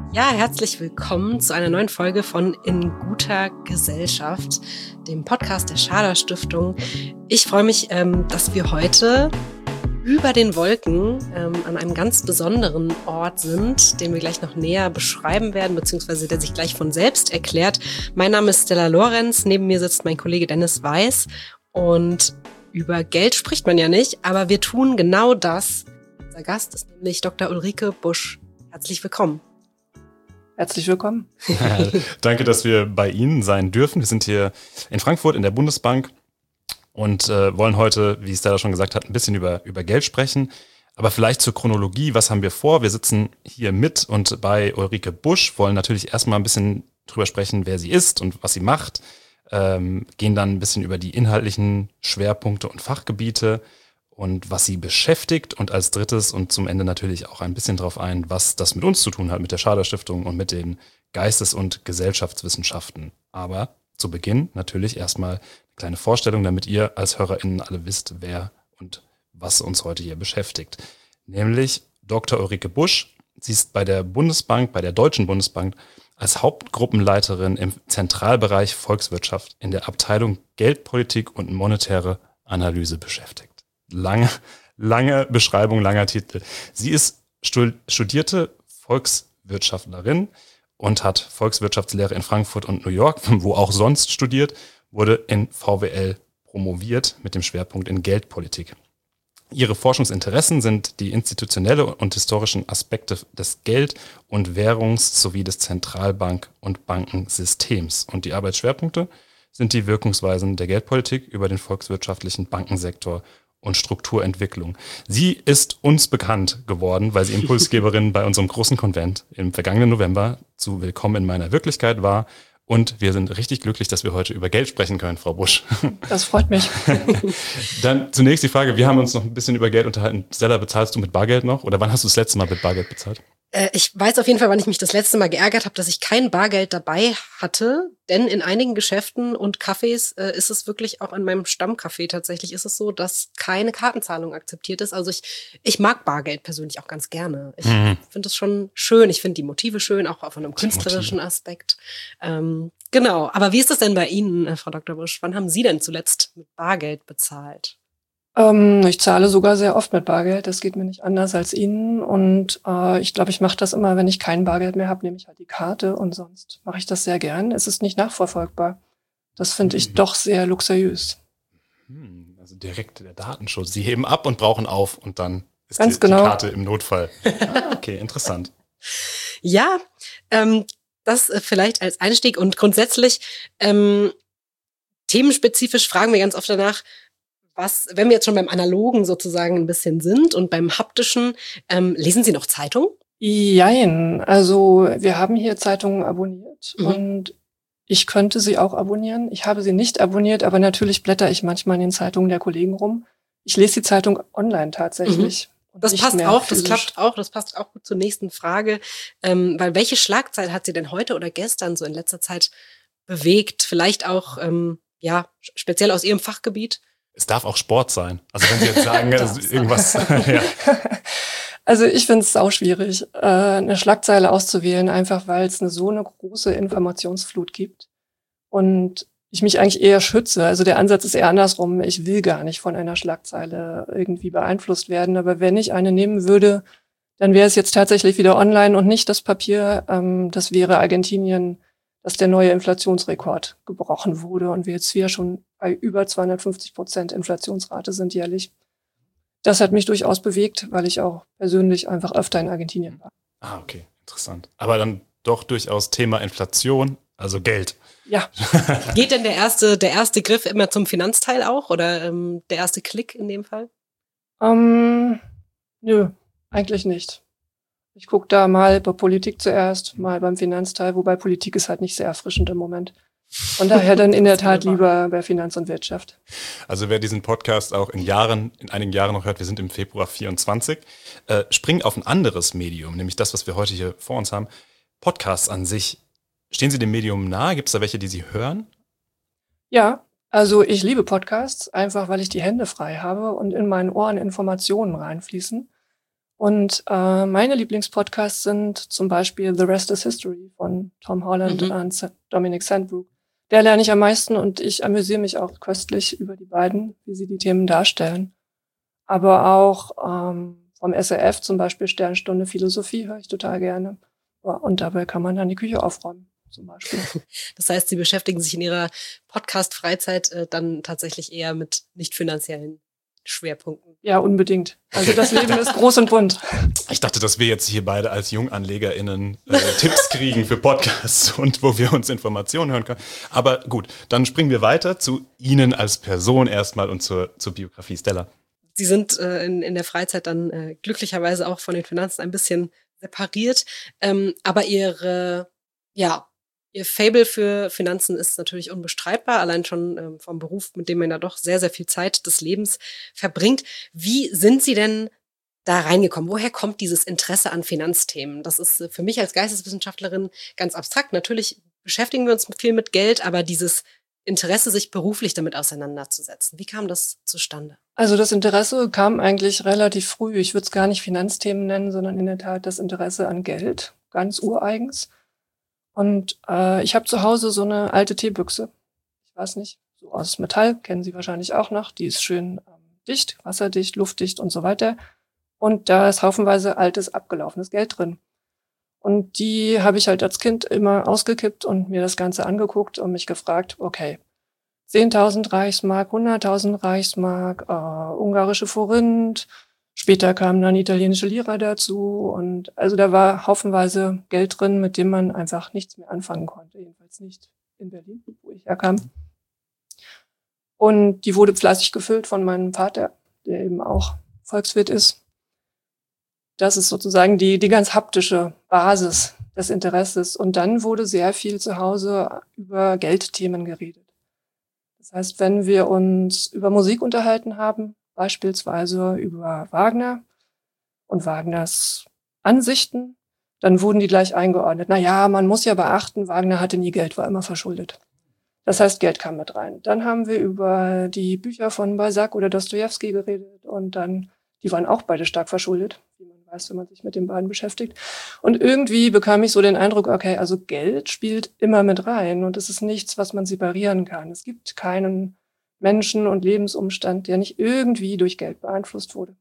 Ja, herzlich willkommen zu einer neuen Folge von In guter Gesellschaft, dem Podcast der Schader Stiftung. Ich freue mich, dass wir heute über den Wolken an einem ganz besonderen Ort sind, den wir gleich noch näher beschreiben werden, beziehungsweise der sich gleich von selbst erklärt. Mein Name ist Stella Lorenz, neben mir sitzt mein Kollege Dennis Weiß und über Geld spricht man ja nicht, aber wir tun genau das. Unser Gast ist nämlich Dr. Ulrike Busch. Herzlich willkommen. Herzlich willkommen. Danke, dass wir bei Ihnen sein dürfen. Wir sind hier in Frankfurt in der Bundesbank und wollen heute, wie Stella schon gesagt hat, ein bisschen über Geld sprechen. Aber vielleicht zur Chronologie, was haben wir vor? Wir sitzen hier mit und bei Ulrike Busch, wollen natürlich erstmal ein bisschen drüber sprechen, wer sie ist und was sie macht. Gehen dann ein bisschen über die inhaltlichen Schwerpunkte und Fachgebiete und was sie beschäftigt und als drittes und zum Ende natürlich auch ein bisschen darauf ein, was das mit uns zu tun hat, mit der Schader Stiftung und mit den Geistes- und Gesellschaftswissenschaften. Aber zu Beginn natürlich erstmal eine kleine Vorstellung, damit ihr als HörerInnen alle wisst, wer und was uns heute hier beschäftigt. Nämlich Dr. Ulrike Busch. Sie ist bei der Bundesbank, bei der Deutschen Bundesbank, als Hauptgruppenleiterin im Zentralbereich Volkswirtschaft in der Abteilung Geldpolitik und monetäre Analyse beschäftigt. Lange Beschreibung, langer Titel. Sie ist studierte Volkswirtschaftlerin und hat Volkswirtschaftslehre in Frankfurt und New York, wo auch sonst studiert, wurde in VWL promoviert mit dem Schwerpunkt in Geldpolitik. Ihre Forschungsinteressen sind die institutionelle und historischen Aspekte des Geld- und Währungs- sowie des Zentralbank- und Bankensystems. Und die Arbeitsschwerpunkte sind die Wirkungsweisen der Geldpolitik über den volkswirtschaftlichen Bankensektor und Strukturentwicklung. Sie ist uns bekannt geworden, weil sie Impulsgeberin bei unserem großen Konvent im vergangenen November zu Willkommen in meiner Wirklichkeit war. Und wir sind richtig glücklich, dass wir heute über Geld sprechen können, Frau Busch. Das freut mich. Dann zunächst die Frage, wir haben uns noch ein bisschen über Geld unterhalten. Stella, bezahlst du mit Bargeld noch? Oder wann hast du das letzte Mal mit Bargeld bezahlt? Ich weiß auf jeden Fall, wann ich mich das letzte Mal geärgert habe, dass ich kein Bargeld dabei hatte. Denn in einigen Geschäften und Cafés ist es wirklich, auch an meinem Stammcafé tatsächlich, ist es so, dass keine Kartenzahlung akzeptiert ist. Also ich mag Bargeld persönlich auch ganz gerne. Ich finde es schon schön. Ich finde die Motive schön, auch von einem künstlerischen Aspekt. Genau. Aber wie ist das denn bei Ihnen, Frau Dr. Busch? Wann haben Sie denn zuletzt mit Bargeld bezahlt? Ich zahle sogar sehr oft mit Bargeld. Das geht mir nicht anders als Ihnen. Und ich glaube, ich mache das immer, wenn ich kein Bargeld mehr habe, nehme ich halt die Karte und sonst mache ich das sehr gern. Es ist nicht nachverfolgbar. Das finde ich doch sehr luxuriös. Also direkt der Datenschutz. Sie heben ab und brauchen auf und dann ist Ganz die genau. Karte im Notfall. Okay, interessant. Ja, das vielleicht als Einstieg und grundsätzlich themenspezifisch fragen wir ganz oft danach, wenn wir jetzt schon beim Analogen sozusagen ein bisschen sind und beim haptischen, lesen Sie noch Zeitung? Jein. Also wir haben hier Zeitungen abonniert und ich könnte sie auch abonnieren. Ich habe sie nicht abonniert, aber natürlich blätter ich manchmal in den Zeitungen der Kollegen rum. Ich lese die Zeitung online tatsächlich. Das passt auch, das klappt auch, das passt auch gut zur nächsten Frage. Weil welche Schlagzeile hat Sie denn heute oder gestern so in letzter Zeit bewegt? Vielleicht auch, speziell aus Ihrem Fachgebiet? Es darf auch Sport sein. Also wenn Sie jetzt sagen, irgendwas. Ja. Also ich finde es sauschwierig, eine Schlagzeile auszuwählen, einfach weil es so eine große Informationsflut gibt. Und ich mich eigentlich eher schütze. Also der Ansatz ist eher andersrum. Ich will gar nicht von einer Schlagzeile irgendwie beeinflusst werden. Aber wenn ich eine nehmen würde, dann wäre es jetzt tatsächlich wieder online und nicht das Papier. Das wäre Argentinien, dass der neue Inflationsrekord gebrochen wurde und wir jetzt wieder schon bei über 250% Inflationsrate sind jährlich. Das hat mich durchaus bewegt, weil ich auch persönlich einfach öfter in Argentinien war. Ah, okay, interessant. Aber dann doch durchaus Thema Inflation, also Geld. Ja. Geht denn der erste Griff immer zum Finanzteil auch oder der erste Klick in dem Fall? Nö, eigentlich nicht. Ich gucke da mal bei Politik zuerst, mal beim Finanzteil, wobei Politik ist halt nicht sehr erfrischend im Moment. Von daher dann in der Tat lieber bei Finanz und Wirtschaft. Also wer diesen Podcast auch in einigen Jahren noch hört, wir sind im Februar 24, springen auf ein anderes Medium, nämlich das, was wir heute hier vor uns haben. Podcasts an sich. Stehen Sie dem Medium nahe? Gibt es da welche, die Sie hören? Ja, also ich liebe Podcasts, einfach weil ich die Hände frei habe und in meinen Ohren Informationen reinfließen. Und meine Lieblingspodcasts sind zum Beispiel The Rest is History von Tom Holland und Dominic Sandbrook. Der lerne ich am meisten und ich amüsiere mich auch köstlich über die beiden, wie sie die Themen darstellen. Aber auch vom SRF zum Beispiel Sternstunde Philosophie höre ich total gerne. Ja, und dabei kann man dann die Küche aufräumen, zum Beispiel. Das heißt, Sie beschäftigen sich in Ihrer Podcast-Freizeit dann tatsächlich eher mit nicht finanziellen Schwerpunkten. Ja, unbedingt. Also das Leben ist groß und bunt. Ich dachte, dass wir jetzt hier beide als JunganlegerInnen Tipps kriegen für Podcasts und wo wir uns Informationen hören können. Aber gut, dann springen wir weiter zu Ihnen als Person erstmal und zur Biografie. Stella. Sie sind in der Freizeit dann glücklicherweise auch von den Finanzen ein bisschen separiert. Aber Ihr Faible für Finanzen ist natürlich unbestreitbar, allein schon vom Beruf, mit dem man ja doch sehr, sehr viel Zeit des Lebens verbringt. Wie sind Sie denn da reingekommen? Woher kommt dieses Interesse an Finanzthemen? Das ist für mich als Geisteswissenschaftlerin ganz abstrakt. Natürlich beschäftigen wir uns viel mit Geld, aber dieses Interesse, sich beruflich damit auseinanderzusetzen, wie kam das zustande? Also das Interesse kam eigentlich relativ früh. Ich würde es gar nicht Finanzthemen nennen, sondern in der Tat das Interesse an Geld, ganz ureigens. Und ich habe zu Hause so eine alte Teebüchse. Ich weiß nicht, so aus Metall, kennen Sie wahrscheinlich auch noch. Die ist schön dicht, wasserdicht, luftdicht und so weiter. Und da ist haufenweise altes, abgelaufenes Geld drin. Und die habe ich halt als Kind immer ausgekippt und mir das Ganze angeguckt und mich gefragt, okay, 10.000 Reichsmark, 100.000 Reichsmark, ungarische Forint, später kamen dann italienische Lira dazu und also da war haufenweise Geld drin, mit dem man einfach nichts mehr anfangen konnte, jedenfalls nicht in Berlin, wo ich herkam. Und die wurde fleißig gefüllt von meinem Vater, der eben auch Volkswirt ist. Das ist sozusagen die ganz haptische Basis des Interesses. Und dann wurde sehr viel zu Hause über Geldthemen geredet. Das heißt, wenn wir uns über Musik unterhalten haben, beispielsweise über Wagner und Wagners Ansichten, dann wurden die gleich eingeordnet. Man muss ja beachten, Wagner hatte nie Geld, war immer verschuldet. Das heißt, Geld kam mit rein. Dann haben wir über die Bücher von Balzac oder Dostojewski geredet und dann, die waren auch beide stark verschuldet, wie man weiß, wenn man sich mit den beiden beschäftigt. Und irgendwie bekam ich so den Eindruck, okay, also Geld spielt immer mit rein und es ist nichts, was man separieren kann. Es gibt keinen Menschen und Lebensumstand, der nicht irgendwie durch Geld beeinflusst wurde.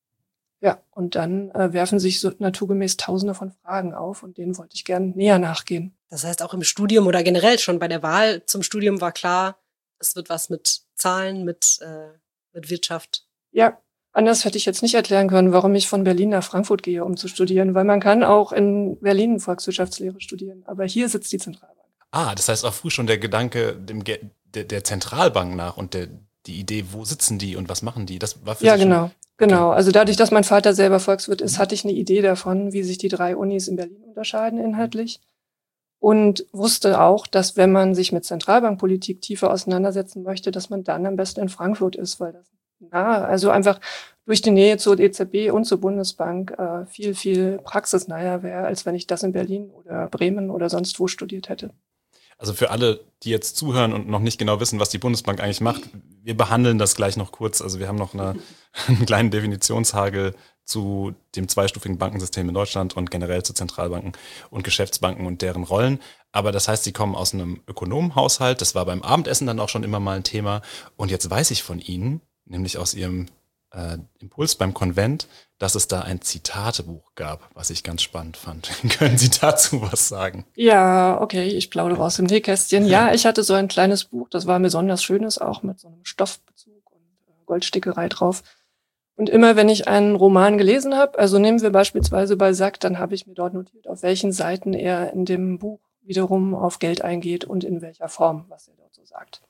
Ja, und dann werfen sich so naturgemäß Tausende von Fragen auf und denen wollte ich gern näher nachgehen. Das heißt, auch im Studium oder generell schon bei der Wahl zum Studium war klar, es wird was mit Zahlen, mit Wirtschaft. Ja, anders hätte ich jetzt nicht erklären können, warum ich von Berlin nach Frankfurt gehe, um zu studieren, weil man kann auch in Berlin Volkswirtschaftslehre studieren, aber hier sitzt die Zentralbank. Das heißt auch früh schon der Gedanke der Zentralbank nach und die Idee, wo sitzen die und was machen die, das war für Sie schon... Genau. Also dadurch, dass mein Vater selber Volkswirt ist, hatte ich eine Idee davon, wie sich die 3 Unis in Berlin unterscheiden inhaltlich. Und wusste auch, dass wenn man sich mit Zentralbankpolitik tiefer auseinandersetzen möchte, dass man dann am besten in Frankfurt ist, weil das also einfach durch die Nähe zur EZB und zur Bundesbank viel, viel praxisnaher wäre, als wenn ich das in Berlin oder Bremen oder sonst wo studiert hätte. Also für alle, die jetzt zuhören und noch nicht genau wissen, was die Bundesbank eigentlich macht, wir behandeln das gleich noch kurz. Also wir haben noch einen kleinen Definitionshagel zu dem zweistufigen Bankensystem in Deutschland und generell zu Zentralbanken und Geschäftsbanken und deren Rollen. Aber das heißt, Sie kommen aus einem Ökonomenhaushalt. Das war beim Abendessen dann auch schon immer mal ein Thema. Und jetzt weiß ich von Ihnen, nämlich aus Ihrem Impuls beim Konvent, dass es da ein Zitatebuch gab, was ich ganz spannend fand. Können Sie dazu was sagen? Ja, okay, ich plaudere aus dem Nähkästchen. Ja, ich hatte so ein kleines Buch, das war ein besonders schönes, auch mit so einem Stoffbezug und Goldstickerei drauf. Und immer, wenn ich einen Roman gelesen habe, also nehmen wir beispielsweise Balzac, dann habe ich mir dort notiert, auf welchen Seiten er in dem Buch wiederum auf Geld eingeht und in welcher Form, was er dort so sagt.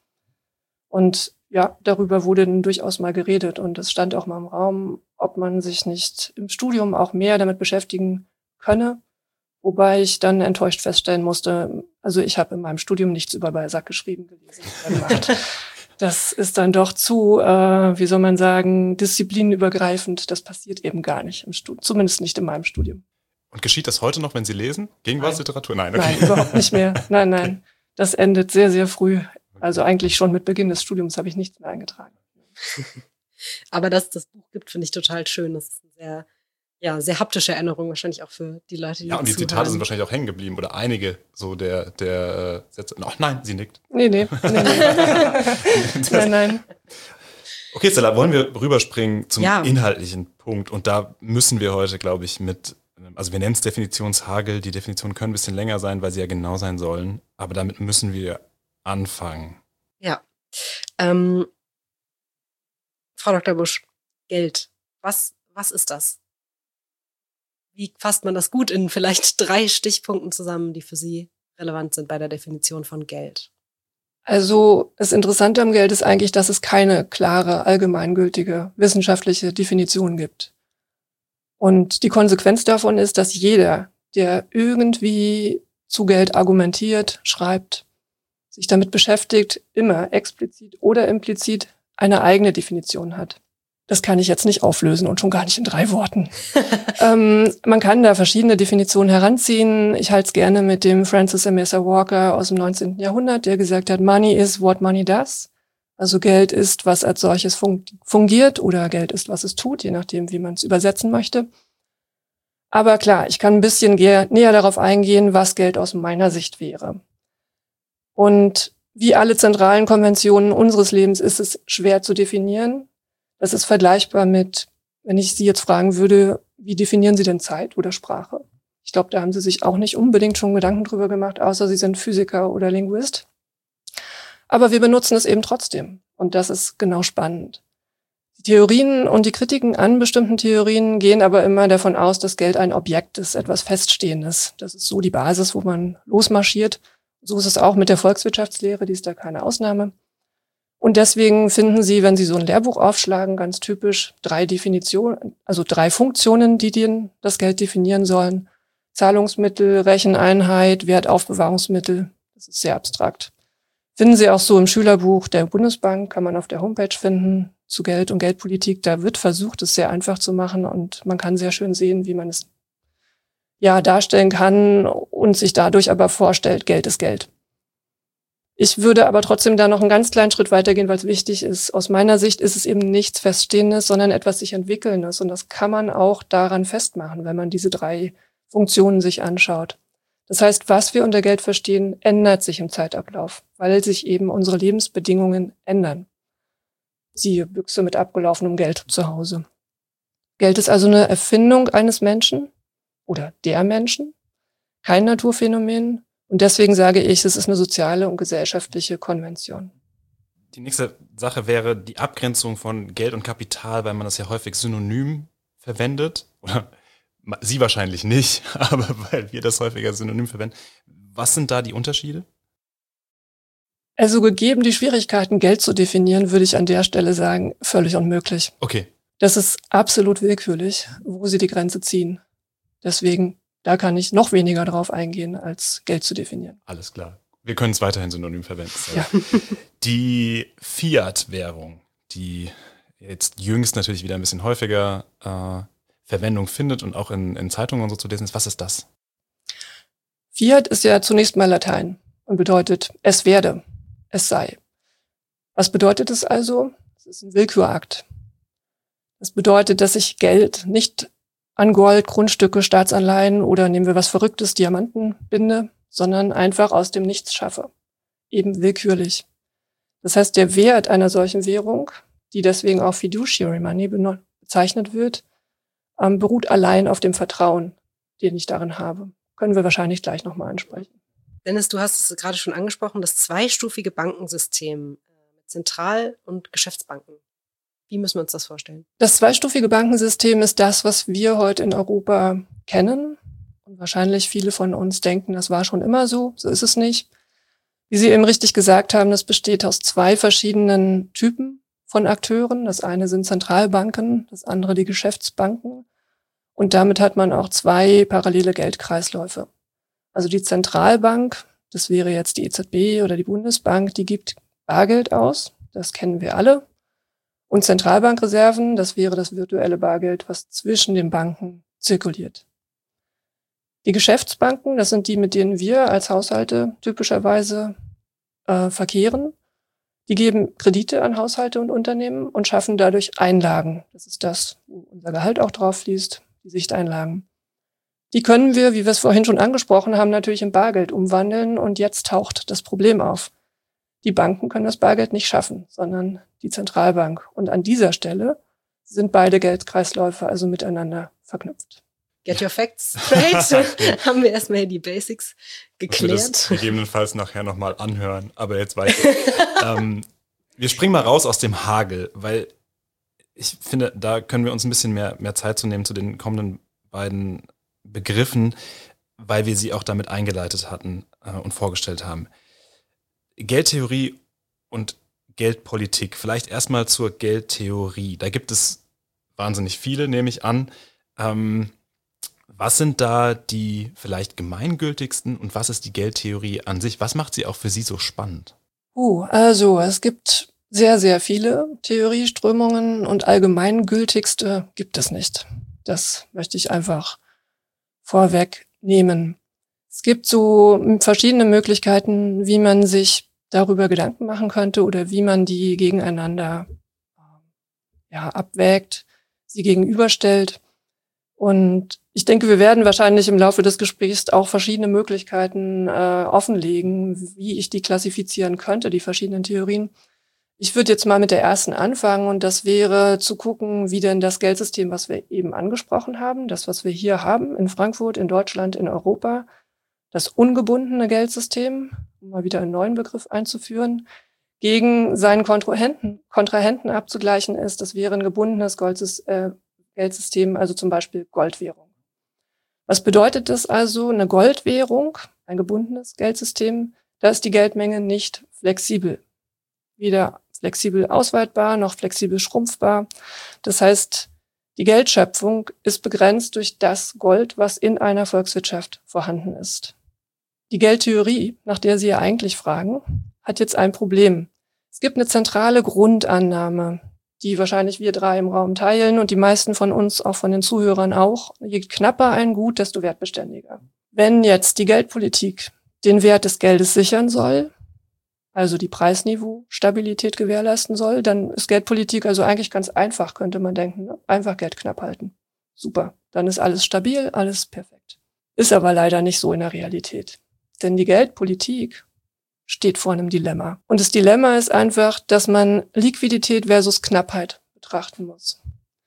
Und ja, darüber wurde dann durchaus mal geredet und es stand auch mal im Raum, ob man sich nicht im Studium auch mehr damit beschäftigen könne, wobei ich dann enttäuscht feststellen musste, also ich habe in meinem Studium nichts über Balzac geschrieben, gelesen oder gemacht. Das ist dann doch zu, wie soll man sagen, disziplinübergreifend. Das passiert eben gar nicht im Studium, zumindest nicht in meinem Studium. Und geschieht das heute noch, wenn Sie lesen? Gegenwartsliteratur? Nein, okay. Nein, überhaupt nicht mehr. Nein. Das endet sehr, sehr früh. Also eigentlich schon mit Beginn des Studiums habe ich nichts mehr eingetragen. Aber dass es das Buch gibt, finde ich total schön. Das ist ein sehr Ja, sehr haptische Erinnerung wahrscheinlich auch für die Leute, die Ja, und die zuhören. Zitate sind wahrscheinlich auch hängen geblieben oder einige so der Sätze. Ach nein, sie nickt. Nee. Nein. Okay, Stella, wollen wir rüberspringen zum Ja. inhaltlichen Punkt? Und da müssen wir heute, glaube ich, also wir nennen es Definitionshagel. Die Definitionen können ein bisschen länger sein, weil sie ja genau sein sollen. Aber damit müssen wir anfangen. Ja. Frau Dr. Busch, Geld. Was ist das? Wie fasst man das gut in vielleicht 3 Stichpunkten zusammen, die für Sie relevant sind bei der Definition von Geld? Also das Interessante am Geld ist eigentlich, dass es keine klare, allgemeingültige wissenschaftliche Definition gibt. Und die Konsequenz davon ist, dass jeder, der irgendwie zu Geld argumentiert, schreibt, sich damit beschäftigt, immer explizit oder implizit eine eigene Definition hat. Das kann ich jetzt nicht auflösen und schon gar nicht in 3 Worten. Man kann da verschiedene Definitionen heranziehen. Ich halte es gerne mit dem Francis Amasa Walker aus dem 19. Jahrhundert, der gesagt hat, Money is what money does. Also Geld ist, was als solches fungiert oder Geld ist, was es tut, je nachdem, wie man es übersetzen möchte. Aber klar, ich kann ein bisschen näher darauf eingehen, was Geld aus meiner Sicht wäre. Und wie alle zentralen Konventionen unseres Lebens ist es schwer zu definieren. Das ist vergleichbar mit, wenn ich Sie jetzt fragen würde, wie definieren Sie denn Zeit oder Sprache? Ich glaube, da haben Sie sich auch nicht unbedingt schon Gedanken drüber gemacht, außer Sie sind Physiker oder Linguist. Aber wir benutzen es eben trotzdem. Und das ist genau spannend. Die Theorien und die Kritiken an bestimmten Theorien gehen aber immer davon aus, dass Geld ein Objekt ist, etwas Feststehendes. Das ist so die Basis, wo man losmarschiert. So ist es auch mit der Volkswirtschaftslehre, die ist da keine Ausnahme. Und deswegen finden Sie, wenn Sie so ein Lehrbuch aufschlagen, ganz typisch 3 Definitionen, also 3 Funktionen, die das Geld definieren sollen. Zahlungsmittel, Recheneinheit, Wertaufbewahrungsmittel. Das ist sehr abstrakt. Finden Sie auch so im Schülerbuch der Bundesbank, kann man auf der Homepage finden, zu Geld und Geldpolitik. Da wird versucht, es sehr einfach zu machen und man kann sehr schön sehen, wie man es darstellen kann und sich dadurch aber vorstellt, Geld ist Geld. Ich würde aber trotzdem da noch einen ganz kleinen Schritt weitergehen, weil es wichtig ist. Aus meiner Sicht ist es eben nichts Feststehendes, sondern etwas sich Entwickelndes. Und das kann man auch daran festmachen, wenn man diese 3 Funktionen sich anschaut. Das heißt, was wir unter Geld verstehen, ändert sich im Zeitablauf, weil sich eben unsere Lebensbedingungen ändern. Siehe Büchse mit abgelaufenem Geld zu Hause. Geld ist also eine Erfindung eines Menschen oder der Menschen, kein Naturphänomen. Und deswegen sage ich, es ist eine soziale und gesellschaftliche Konvention. Die nächste Sache wäre die Abgrenzung von Geld und Kapital, weil man das ja häufig synonym verwendet. Oder Sie wahrscheinlich nicht, aber weil wir das häufiger synonym verwenden. Was sind da die Unterschiede? Also gegeben die Schwierigkeiten, Geld zu definieren, würde ich an der Stelle sagen, völlig unmöglich. Okay. Das ist absolut willkürlich, wo Sie die Grenze ziehen. Deswegen, da kann ich noch weniger drauf eingehen, als Geld zu definieren. Alles klar. Wir können es weiterhin synonym verwenden. Ja. Die Fiat-Währung, die jetzt jüngst natürlich wieder ein bisschen häufiger Verwendung findet und auch in Zeitungen und so zu lesen ist. Was ist das? Fiat ist ja zunächst mal Latein und bedeutet, es werde, es sei. Was bedeutet es also? Es ist ein Willkürakt. Das bedeutet, dass ich Geld nicht an Gold, Grundstücke, Staatsanleihen oder nehmen wir was Verrücktes, Diamanten binde, sondern einfach aus dem Nichts schaffe. Eben willkürlich. Das heißt, der Wert einer solchen Währung, die deswegen auch Fiduciary Money bezeichnet wird, beruht allein auf dem Vertrauen, den ich darin habe. Können wir wahrscheinlich gleich nochmal ansprechen. Dennis, du hast es gerade schon angesprochen, das zweistufige Bankensystem mit Zentral- und Geschäftsbanken. Wie müssen wir uns das vorstellen? Das zweistufige Bankensystem ist das, was wir heute in Europa kennen. Und wahrscheinlich viele von uns denken, das war schon immer so. So ist es nicht. Wie Sie eben richtig gesagt haben, das besteht aus 2 verschiedenen Typen von Akteuren. Das eine sind Zentralbanken, das andere die Geschäftsbanken. Und damit hat man auch 2 parallele Geldkreisläufe. Also die Zentralbank, das wäre jetzt die EZB oder die Bundesbank, die gibt Bargeld aus. Das kennen wir alle. Und Zentralbankreserven, das wäre das virtuelle Bargeld, was zwischen den Banken zirkuliert. Die Geschäftsbanken, das sind die, mit denen wir als Haushalte typischerweise verkehren. Die geben Kredite an Haushalte und Unternehmen und schaffen dadurch Einlagen. Das ist das, wo unser Gehalt auch drauf fließt, die Sichteinlagen. Die können wir, wie wir es vorhin schon angesprochen haben, natürlich in Bargeld umwandeln und jetzt taucht das Problem auf. Die Banken können das Bargeld nicht schaffen, sondern die Zentralbank. Und an dieser Stelle sind beide Geldkreisläufe also miteinander verknüpft. Get your facts straight. Haben wir erstmal die Basics geklärt. Wir das gegebenenfalls nachher nochmal anhören, aber jetzt weiter. Wir springen mal raus aus dem Hagel, weil ich finde, da können wir uns ein bisschen mehr Zeit zu nehmen zu den kommenden beiden Begriffen, weil wir sie auch damit eingeleitet hatten und vorgestellt haben. Geldtheorie und Geldpolitik. Vielleicht erstmal zur Geldtheorie. Da gibt es wahnsinnig viele, nehme ich an. Was sind da die vielleicht gemeingültigsten und was ist die Geldtheorie an sich? Was macht sie auch für Sie so spannend? Also es gibt sehr, sehr viele Theorieströmungen und allgemeingültigste gibt es nicht. Das möchte ich einfach vorwegnehmen. Es gibt so verschiedene Möglichkeiten, wie man sich darüber Gedanken machen könnte oder wie man die gegeneinander abwägt, sie gegenüberstellt. Und ich denke, wir werden wahrscheinlich im Laufe des Gesprächs auch verschiedene Möglichkeiten offenlegen, wie ich die klassifizieren könnte, die verschiedenen Theorien. Ich würde jetzt mal mit der ersten anfangen und das wäre zu gucken, wie denn das Geldsystem, was wir eben angesprochen haben, das, was wir hier haben in Frankfurt, in Deutschland, in Europa, das ungebundene Geldsystem, um mal wieder einen neuen Begriff einzuführen, gegen seinen Kontrahenten abzugleichen ist. Das wäre ein gebundenes Geldsystem, also zum Beispiel Goldwährung. Was bedeutet das also? Eine Goldwährung, ein gebundenes Geldsystem, da ist die Geldmenge nicht flexibel. Weder flexibel ausweitbar noch flexibel schrumpfbar. Das heißt, die Geldschöpfung ist begrenzt durch das Gold, was in einer Volkswirtschaft vorhanden ist. Die Geldtheorie, nach der Sie ja eigentlich fragen, hat jetzt ein Problem. Es gibt eine zentrale Grundannahme, die wahrscheinlich wir drei im Raum teilen und die meisten von uns, auch von den Zuhörern auch. Je knapper ein Gut, desto wertbeständiger. Wenn jetzt die Geldpolitik den Wert des Geldes sichern soll, also die Preisniveau-Stabilität gewährleisten soll, dann ist Geldpolitik also eigentlich ganz einfach, könnte man denken. Ne? Einfach Geld knapp halten. Super, dann ist alles stabil, alles perfekt. Ist aber leider nicht so in der Realität. Denn die Geldpolitik steht vor einem Dilemma. Und das Dilemma ist einfach, dass man Liquidität versus Knappheit betrachten muss.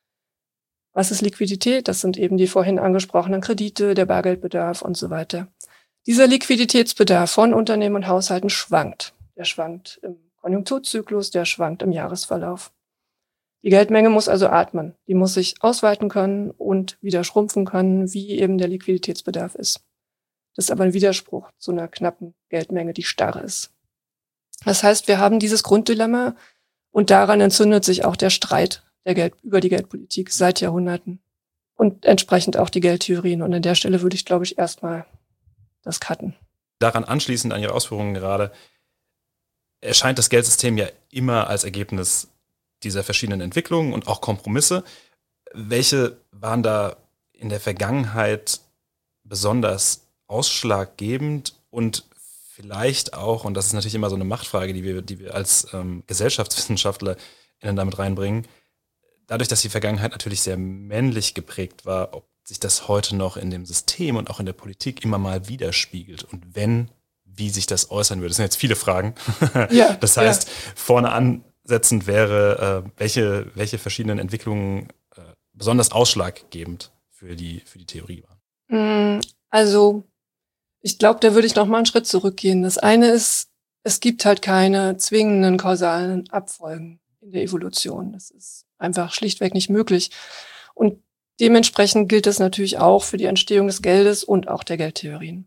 Was ist Liquidität? Das sind eben die vorhin angesprochenen Kredite, der Bargeldbedarf und so weiter. Dieser Liquiditätsbedarf von Unternehmen und Haushalten schwankt. Der schwankt im Konjunkturzyklus, der schwankt im Jahresverlauf. Die Geldmenge muss also atmen. Die muss sich ausweiten können und wieder schrumpfen können, wie eben der Liquiditätsbedarf ist. Das ist aber ein Widerspruch zu einer knappen Geldmenge, die starr ist. Das heißt, wir haben dieses Grunddilemma und daran entzündet sich auch der Streit über die Geldpolitik seit Jahrhunderten und entsprechend auch die Geldtheorien. Und an der Stelle würde ich, glaube ich, erstmal das cutten. Daran anschließend an Ihre Ausführungen gerade, erscheint das Geldsystem ja immer als Ergebnis dieser verschiedenen Entwicklungen und auch Kompromisse. Welche waren da in der Vergangenheit besonders ausschlaggebend und vielleicht auch, und das ist natürlich immer so eine Machtfrage, die wir als GesellschaftswissenschaftlerInnen damit reinbringen, dadurch, dass die Vergangenheit natürlich sehr männlich geprägt war, ob sich das heute noch in dem System und auch in der Politik immer mal widerspiegelt und wenn, wie sich das äußern würde. Das sind jetzt viele Fragen. Ja, das heißt, vorne ansetzend wäre, welche verschiedenen Entwicklungen besonders ausschlaggebend für die Theorie waren. Also ich glaube, da würde ich noch mal einen Schritt zurückgehen. Das eine ist, es gibt halt keine zwingenden kausalen Abfolgen in der Evolution. Das ist einfach schlichtweg nicht möglich. Und dementsprechend gilt das natürlich auch für die Entstehung des Geldes und auch der Geldtheorien.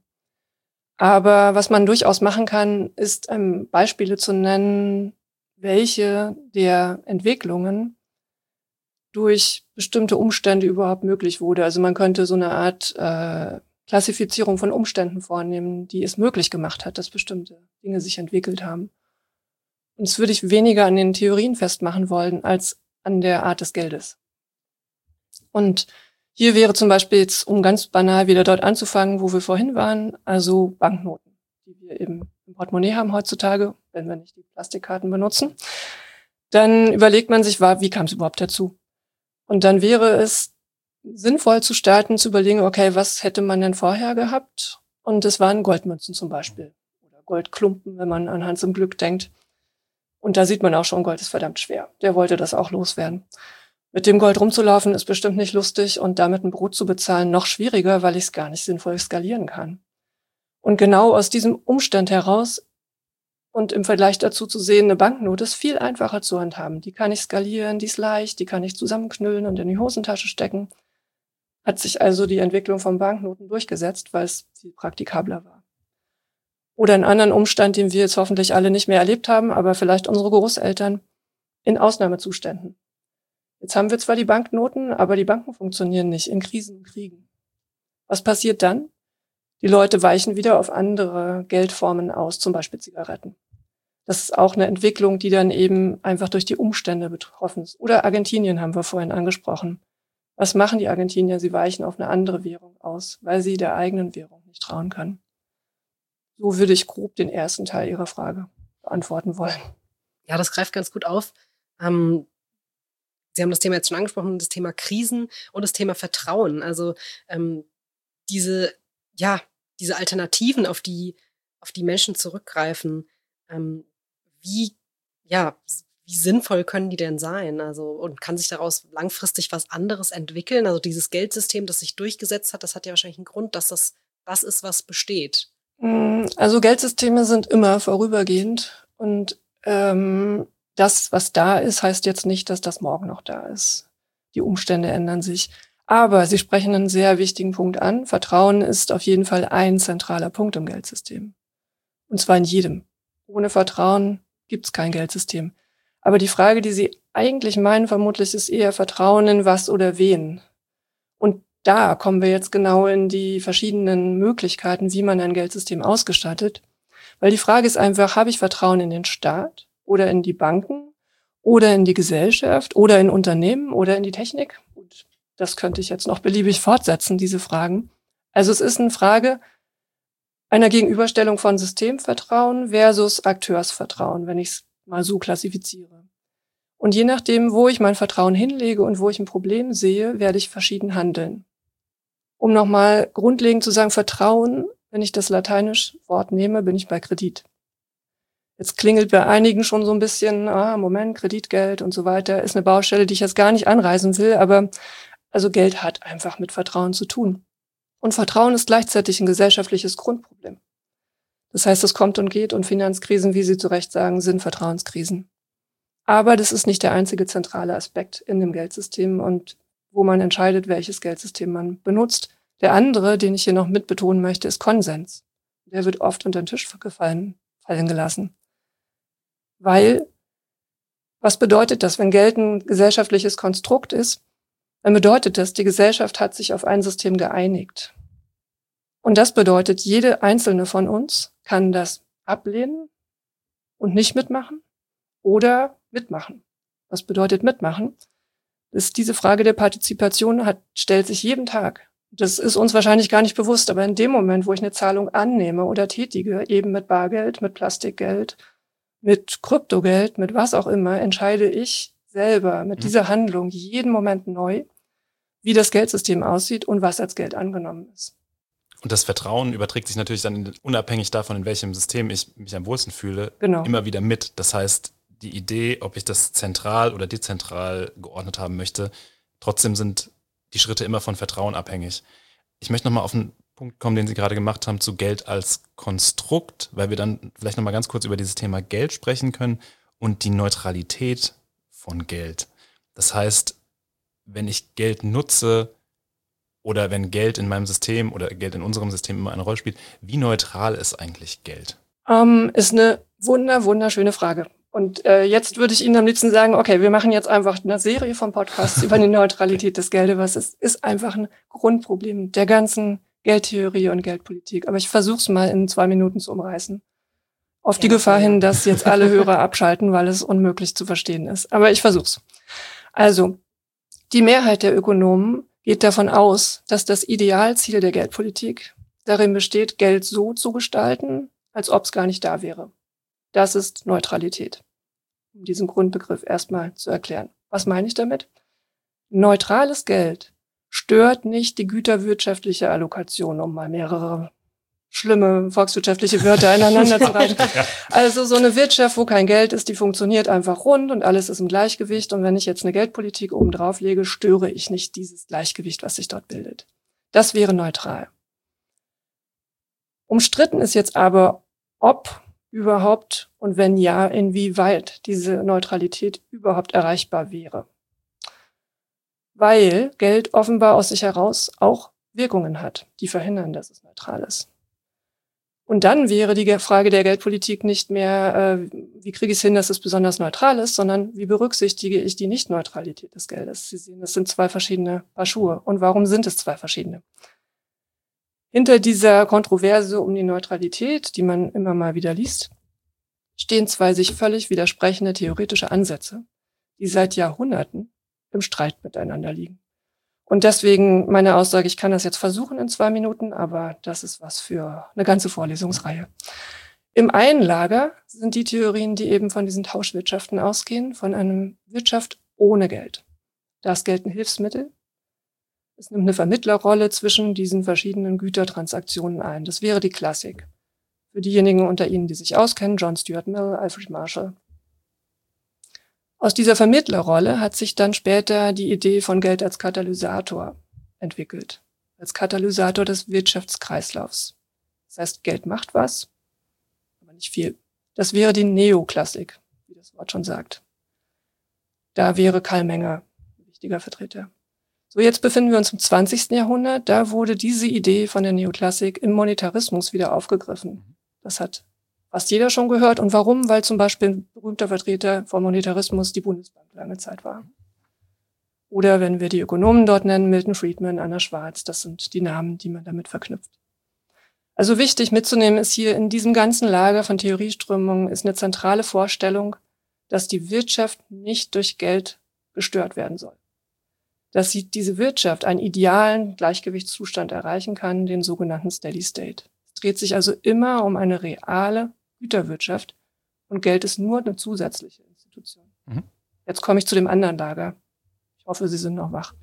Aber was man durchaus machen kann, ist Beispiele zu nennen, welche der Entwicklungen durch bestimmte Umstände überhaupt möglich wurde. Also man könnte so eine Art Klassifizierung von Umständen vornehmen, die es möglich gemacht hat, dass bestimmte Dinge sich entwickelt haben. Und das würde ich weniger an den Theorien festmachen wollen, als an der Art des Geldes. Und hier wäre zum Beispiel jetzt, um ganz banal wieder dort anzufangen, wo wir vorhin waren, also Banknoten, die wir eben im Portemonnaie haben heutzutage, wenn wir nicht die Plastikkarten benutzen. Dann überlegt man sich, wie kam es überhaupt dazu? Und dann wäre es sinnvoll zu starten, zu überlegen, okay, was hätte man denn vorher gehabt? Und es waren Goldmünzen zum Beispiel oder Goldklumpen, wenn man an Hans im Glück denkt. Und da sieht man auch schon, Gold ist verdammt schwer. Der wollte das auch loswerden. Mit dem Gold rumzulaufen ist bestimmt nicht lustig und damit ein Brot zu bezahlen noch schwieriger, weil ich es gar nicht sinnvoll skalieren kann. Und genau aus diesem Umstand heraus und im Vergleich dazu zu sehen, eine Banknote ist viel einfacher zu handhaben. Die kann ich skalieren, die ist leicht, die kann ich zusammenknüllen und in die Hosentasche stecken. Hat sich also die Entwicklung von Banknoten durchgesetzt, weil es viel praktikabler war. Oder einen anderen Umstand, den wir jetzt hoffentlich alle nicht mehr erlebt haben, aber vielleicht unsere Großeltern in Ausnahmezuständen. Jetzt haben wir zwar die Banknoten, aber die Banken funktionieren nicht in Krisen und Kriegen. Was passiert dann? Die Leute weichen wieder auf andere Geldformen aus, zum Beispiel Zigaretten. Das ist auch eine Entwicklung, die dann eben einfach durch die Umstände betroffen ist. Oder Argentinien haben wir vorhin angesprochen. Was machen die Argentinier? Sie weichen auf eine andere Währung aus, weil sie der eigenen Währung nicht trauen können. So würde ich grob den ersten Teil Ihrer Frage beantworten wollen. Ja, das greift ganz gut auf. Sie haben das Thema jetzt schon angesprochen, das Thema Krisen und das Thema Vertrauen. Also diese Alternativen, auf die Menschen zurückgreifen, wie sinnvoll können die denn sein? Also, und kann sich daraus langfristig was anderes entwickeln? Also dieses Geldsystem, das sich durchgesetzt hat, das hat ja wahrscheinlich einen Grund, dass das ist, was besteht. Also Geldsysteme sind immer vorübergehend und das, was da ist, heißt jetzt nicht, dass das morgen noch da ist. Die Umstände ändern sich. Aber Sie sprechen einen sehr wichtigen Punkt an. Vertrauen ist auf jeden Fall ein zentraler Punkt im Geldsystem. Und zwar in jedem. Ohne Vertrauen gibt es kein Geldsystem. Aber die Frage, die Sie eigentlich meinen, vermutlich ist eher Vertrauen in was oder wen. Und da kommen wir jetzt genau in die verschiedenen Möglichkeiten, wie man ein Geldsystem ausgestattet. Weil die Frage ist einfach, habe ich Vertrauen in den Staat oder in die Banken oder in die Gesellschaft oder in Unternehmen oder in die Technik? Und das könnte ich jetzt noch beliebig fortsetzen, diese Fragen. Also es ist eine Frage einer Gegenüberstellung von Systemvertrauen versus Akteursvertrauen, wenn ich es mal so klassifiziere. Und je nachdem, wo ich mein Vertrauen hinlege und wo ich ein Problem sehe, werde ich verschieden handeln. Um nochmal grundlegend zu sagen, Vertrauen, wenn ich das lateinische Wort nehme, bin ich bei Kredit. Jetzt klingelt bei einigen schon so ein bisschen, Moment, Kreditgeld und so weiter, ist eine Baustelle, die ich jetzt gar nicht anreißen will, aber also Geld hat einfach mit Vertrauen zu tun. Und Vertrauen ist gleichzeitig ein gesellschaftliches Grundproblem. Das heißt, es kommt und geht und Finanzkrisen, wie Sie zu Recht sagen, sind Vertrauenskrisen. Aber das ist nicht der einzige zentrale Aspekt in dem Geldsystem und wo man entscheidet, welches Geldsystem man benutzt. Der andere, den ich hier noch mit betonen möchte, ist Konsens. Der wird oft unter den Tisch fallen gelassen. Weil, was bedeutet das, wenn Geld ein gesellschaftliches Konstrukt ist? Dann bedeutet das, die Gesellschaft hat sich auf ein System geeinigt. Und das bedeutet, jede einzelne von uns kann das ablehnen und nicht mitmachen oder mitmachen. Was bedeutet mitmachen? Das ist diese Frage der Partizipation stellt sich jeden Tag. Das ist uns wahrscheinlich gar nicht bewusst, aber in dem Moment, wo ich eine Zahlung annehme oder tätige, eben mit Bargeld, mit Plastikgeld, mit Kryptogeld, mit was auch immer, entscheide ich selber mit dieser Handlung jeden Moment neu, wie das Geldsystem aussieht und was als Geld angenommen ist. Und das Vertrauen überträgt sich natürlich dann unabhängig davon, in welchem System ich mich am wohlsten fühle, immer wieder mit. Das heißt, die Idee, ob ich das zentral oder dezentral geordnet haben möchte, trotzdem sind die Schritte immer von Vertrauen abhängig. Ich möchte nochmal auf einen Punkt kommen, den Sie gerade gemacht haben, zu Geld als Konstrukt, weil wir dann vielleicht nochmal ganz kurz über dieses Thema Geld sprechen können und die Neutralität von Geld. Das heißt, wenn ich Geld nutze oder wenn Geld in meinem System oder Geld in unserem System immer eine Rolle spielt, wie neutral ist eigentlich Geld? Ist eine wunderschöne Frage. Und jetzt würde ich Ihnen am liebsten sagen, okay, wir machen jetzt einfach eine Serie von Podcasts über die Neutralität des Geldes, was ist einfach ein Grundproblem der ganzen Geldtheorie und Geldpolitik. Aber ich versuche es mal in 2 Minuten zu umreißen. Auf die Gefahr hin, dass jetzt alle Hörer abschalten, weil es unmöglich zu verstehen ist. Aber ich versuch's. Also, die Mehrheit der Ökonomen geht davon aus, dass das Idealziel der Geldpolitik darin besteht, Geld so zu gestalten, als ob es gar nicht da wäre. Das ist Neutralität. Um diesen Grundbegriff erstmal zu erklären. Was meine ich damit? Neutrales Geld stört nicht die güterwirtschaftliche Allokation, um mal mehrere schlimme volkswirtschaftliche Wörter ineinander zu reihen. Ja. Also so eine Wirtschaft, wo kein Geld ist, die funktioniert einfach rund und alles ist im Gleichgewicht. Und wenn ich jetzt eine Geldpolitik oben drauf lege, störe ich nicht dieses Gleichgewicht, was sich dort bildet. Das wäre neutral. Umstritten ist jetzt aber, ob überhaupt und wenn ja, inwieweit diese Neutralität überhaupt erreichbar wäre. Weil Geld offenbar aus sich heraus auch Wirkungen hat, die verhindern, dass es neutral ist. Und dann wäre die Frage der Geldpolitik nicht mehr, wie kriege ich es hin, dass es besonders neutral ist, sondern wie berücksichtige ich die Nicht-Neutralität des Geldes. Sie sehen, das sind zwei verschiedene Paar Schuhe. Und warum sind es zwei verschiedene? Hinter dieser Kontroverse um die Neutralität, die man immer mal wieder liest, stehen zwei sich völlig widersprechende theoretische Ansätze, die seit Jahrhunderten im Streit miteinander liegen. Und deswegen meine Aussage, ich kann das jetzt versuchen in 2 Minuten, aber das ist was für eine ganze Vorlesungsreihe. Im einen Lager sind die Theorien, die eben von diesen Tauschwirtschaften ausgehen, von einer Wirtschaft ohne Geld. Da ist Geld ein Hilfsmittel. Es nimmt eine Vermittlerrolle zwischen diesen verschiedenen Gütertransaktionen ein. Das wäre die Klassik. Für diejenigen unter Ihnen, die sich auskennen, John Stuart Mill, Alfred Marshall. Aus dieser Vermittlerrolle hat sich dann später die Idee von Geld als Katalysator entwickelt. Als Katalysator des Wirtschaftskreislaufs. Das heißt, Geld macht was, aber nicht viel. Das wäre die Neoklassik, wie das Wort schon sagt. Da wäre Karl Menger ein wichtiger Vertreter. So, jetzt befinden wir uns im 20. Jahrhundert. Da wurde diese Idee von der Neoklassik im Monetarismus wieder aufgegriffen. Das hat fast jeder schon gehört. Und warum? Weil zum Beispiel ein berühmter Vertreter vom Monetarismus die Bundesbank lange Zeit war. Oder wenn wir die Ökonomen dort nennen, Milton Friedman, Anna Schwarz, das sind die Namen, die man damit verknüpft. Also wichtig mitzunehmen ist hier in diesem ganzen Lager von Theorieströmungen ist eine zentrale Vorstellung, dass die Wirtschaft nicht durch Geld gestört werden soll. Dass diese Wirtschaft einen idealen Gleichgewichtszustand erreichen kann, den sogenannten Steady State. Es dreht sich also immer um eine reale Güterwirtschaft und Geld ist nur eine zusätzliche Institution. Mhm. Jetzt komme ich zu dem anderen Lager. Ich hoffe, Sie sind noch wach.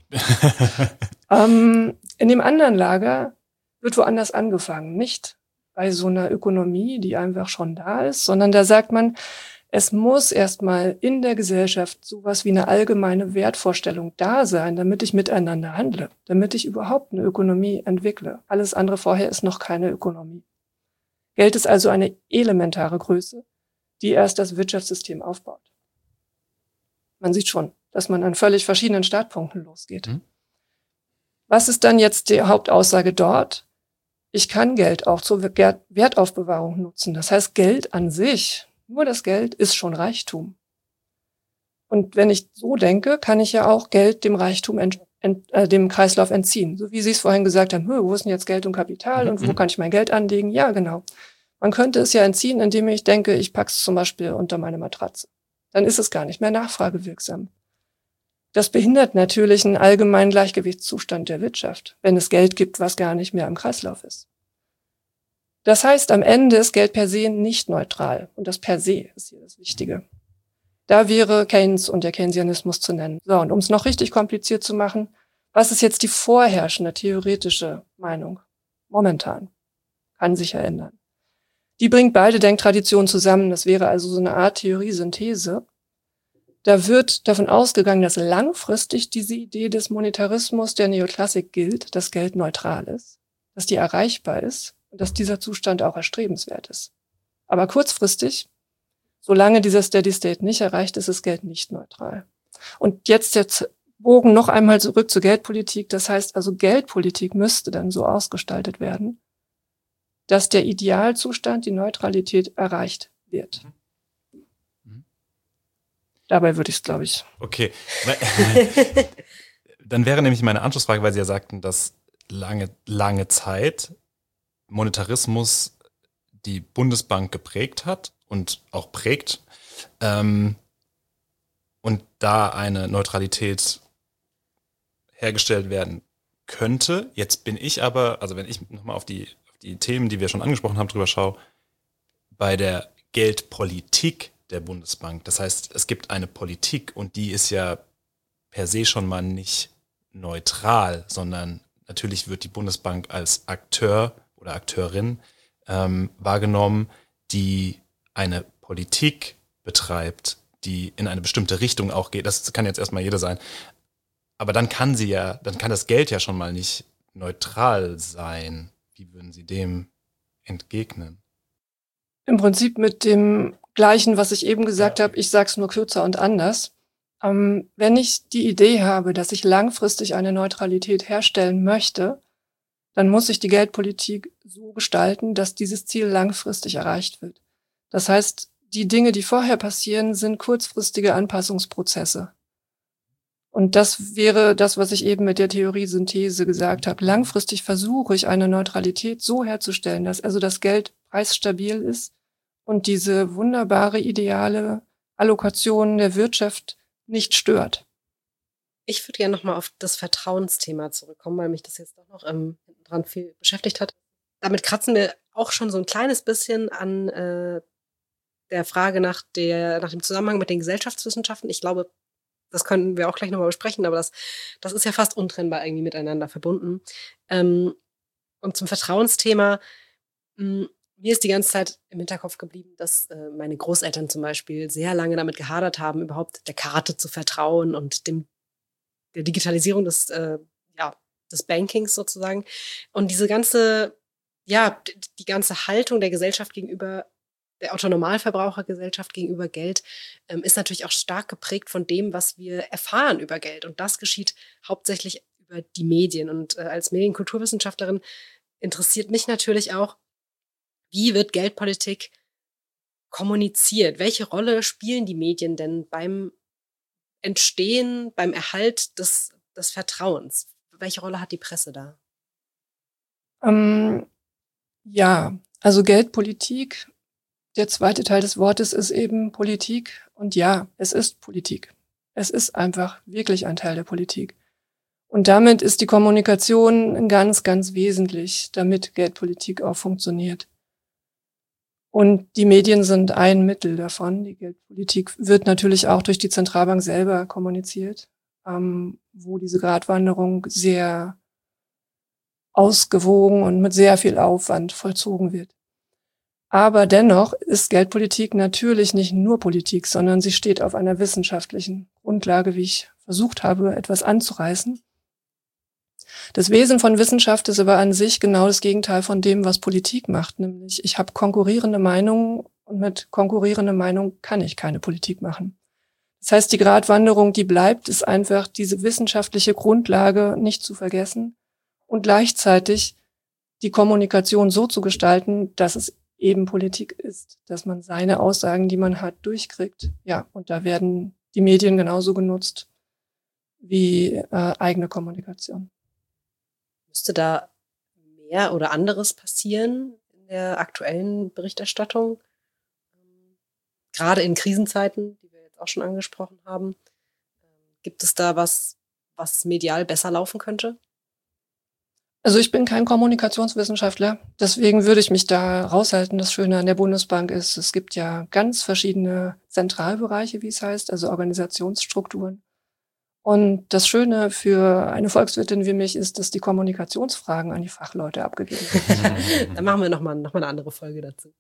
In dem anderen Lager wird woanders angefangen. Nicht bei so einer Ökonomie, die einfach schon da ist, sondern da sagt man, es muss erstmal in der Gesellschaft sowas wie eine allgemeine Wertvorstellung da sein, damit ich miteinander handle, damit ich überhaupt eine Ökonomie entwickle. Alles andere vorher ist noch keine Ökonomie. Geld ist also eine elementare Größe, die erst das Wirtschaftssystem aufbaut. Man sieht schon, dass man an völlig verschiedenen Startpunkten losgeht. Mhm. Was ist dann jetzt die Hauptaussage dort? Ich kann Geld auch zur Wertaufbewahrung nutzen. Das heißt, Geld an sich, nur das Geld, ist schon Reichtum. Und wenn ich so denke, kann ich ja auch Geld dem Reichtum dem Kreislauf entziehen. So wie Sie es vorhin gesagt haben, wo ist denn jetzt Geld und Kapital und wo kann ich mein Geld anlegen? Ja, genau. Man könnte es ja entziehen, indem ich denke, ich packe es zum Beispiel unter meine Matratze. Dann ist es gar nicht mehr nachfragewirksam. Das behindert natürlich einen allgemeinen Gleichgewichtszustand der Wirtschaft, wenn es Geld gibt, was gar nicht mehr im Kreislauf ist. Das heißt, am Ende ist Geld per se nicht neutral. Und das per se ist hier das Wichtige. Da wäre Keynes und der Keynesianismus zu nennen. So, und um es noch richtig kompliziert zu machen, was ist jetzt die vorherrschende theoretische Meinung? Momentan. Kann sich ja ändern. Die bringt beide Denktraditionen zusammen. Das wäre also so eine Art Theoriesynthese. Da wird davon ausgegangen, dass langfristig diese Idee des Monetarismus der Neoklassik gilt, dass Geld neutral ist, dass die erreichbar ist und dass dieser Zustand auch erstrebenswert ist. Aber kurzfristig, solange dieser Steady State nicht erreicht ist, ist Geld nicht neutral. Und jetzt der Bogen noch einmal zurück zur Geldpolitik. Das heißt also, Geldpolitik müsste dann so ausgestaltet werden, dass der Idealzustand, die Neutralität, erreicht wird. Dabei würde ich es, glaube ich. Okay. Dann wäre nämlich meine Anschlussfrage, weil Sie ja sagten, dass lange Zeit Monetarismus die Bundesbank geprägt hat und auch prägt und da eine Neutralität hergestellt werden könnte. Jetzt bin ich aber, also wenn ich nochmal auf die Themen, die wir schon angesprochen haben, drüber schaue, bei der Geldpolitik der Bundesbank. Das heißt, es gibt eine Politik und die ist ja per se schon mal nicht sondern natürlich wird die Bundesbank als Akteur oder Akteurin wahrgenommen, die eine Politik betreibt, die in eine bestimmte Richtung auch geht. Das kann jetzt erstmal jeder sein. Aber dann kann das Geld ja schon mal nicht neutral sein. Wie würden Sie dem entgegnen? Im Prinzip mit dem Gleichen, was ich eben gesagt habe, ich sage es nur kürzer und anders. Wenn ich die Idee habe, dass ich langfristig eine Neutralität herstellen möchte, dann muss ich die Geldpolitik so gestalten, dass dieses Ziel langfristig erreicht wird. Das heißt, die Dinge, die vorher passieren, sind kurzfristige Anpassungsprozesse. Und das wäre das, was ich eben mit der Theoriesynthese gesagt habe. Langfristig versuche ich, eine Neutralität so herzustellen, dass also das Geld preisstabil ist und diese wunderbare, ideale Allokation der Wirtschaft nicht stört. Ich würde gerne nochmal auf das Vertrauensthema zurückkommen, weil mich das jetzt doch noch hinten dran viel beschäftigt hat. Damit kratzen wir auch schon so ein kleines bisschen an der Frage nach dem Zusammenhang mit den Gesellschaftswissenschaften. Ich glaube, das können wir auch gleich nochmal besprechen, aber das ist ja fast untrennbar irgendwie miteinander verbunden. Und zum Vertrauensthema, mir ist die ganze Zeit im Hinterkopf geblieben, dass meine Großeltern zum Beispiel sehr lange damit gehadert haben, überhaupt der Karte zu vertrauen und der Digitalisierung des Bankings sozusagen. Und diese ganze, die ganze Haltung der Gesellschaft gegenüber der Autonormalverbrauchergesellschaft gegenüber Geld ist natürlich auch stark geprägt von dem, was wir erfahren über Geld. Und das geschieht hauptsächlich über die Medien. Und als Medienkulturwissenschaftlerin interessiert mich natürlich auch, wie wird Geldpolitik kommuniziert? Welche Rolle spielen die Medien denn beim Entstehen, beim Erhalt des Vertrauens? Welche Rolle hat die Presse da? Also Geldpolitik, der zweite Teil des Wortes ist eben Politik. Und ja, es ist Politik. Es ist einfach wirklich ein Teil der Politik. Und damit ist die Kommunikation ganz, ganz wesentlich, damit Geldpolitik auch funktioniert. Und die Medien sind ein Mittel davon. Die Geldpolitik wird natürlich auch durch die Zentralbank selber kommuniziert, wo diese Gratwanderung sehr ausgewogen und mit sehr viel Aufwand vollzogen wird. Aber dennoch ist Geldpolitik natürlich nicht nur Politik, sondern sie steht auf einer wissenschaftlichen Grundlage, wie ich versucht habe, etwas anzureißen. Das Wesen von Wissenschaft ist aber an sich genau das Gegenteil von dem, was Politik macht. Nämlich, ich habe konkurrierende Meinungen und mit konkurrierender Meinung kann ich keine Politik machen. Das heißt, die Gratwanderung, die bleibt, ist einfach diese wissenschaftliche Grundlage nicht zu vergessen und gleichzeitig die Kommunikation so zu gestalten, dass es eben Politik ist, dass man seine Aussagen, die man hat, durchkriegt. Ja, und da werden die Medien genauso genutzt wie eigene Kommunikation. Müsste da mehr oder anderes passieren in der aktuellen Berichterstattung? Gerade in Krisenzeiten, die wir jetzt auch schon angesprochen haben. Gibt es da was medial besser laufen könnte? Also ich bin kein Kommunikationswissenschaftler, deswegen würde ich mich da raushalten. Das Schöne an der Bundesbank ist, es gibt ja ganz verschiedene Zentralbereiche, wie es heißt, also Organisationsstrukturen. Und das Schöne für eine Volkswirtin wie mich ist, dass die Kommunikationsfragen an die Fachleute abgegeben werden. Dann machen wir noch mal eine andere Folge dazu.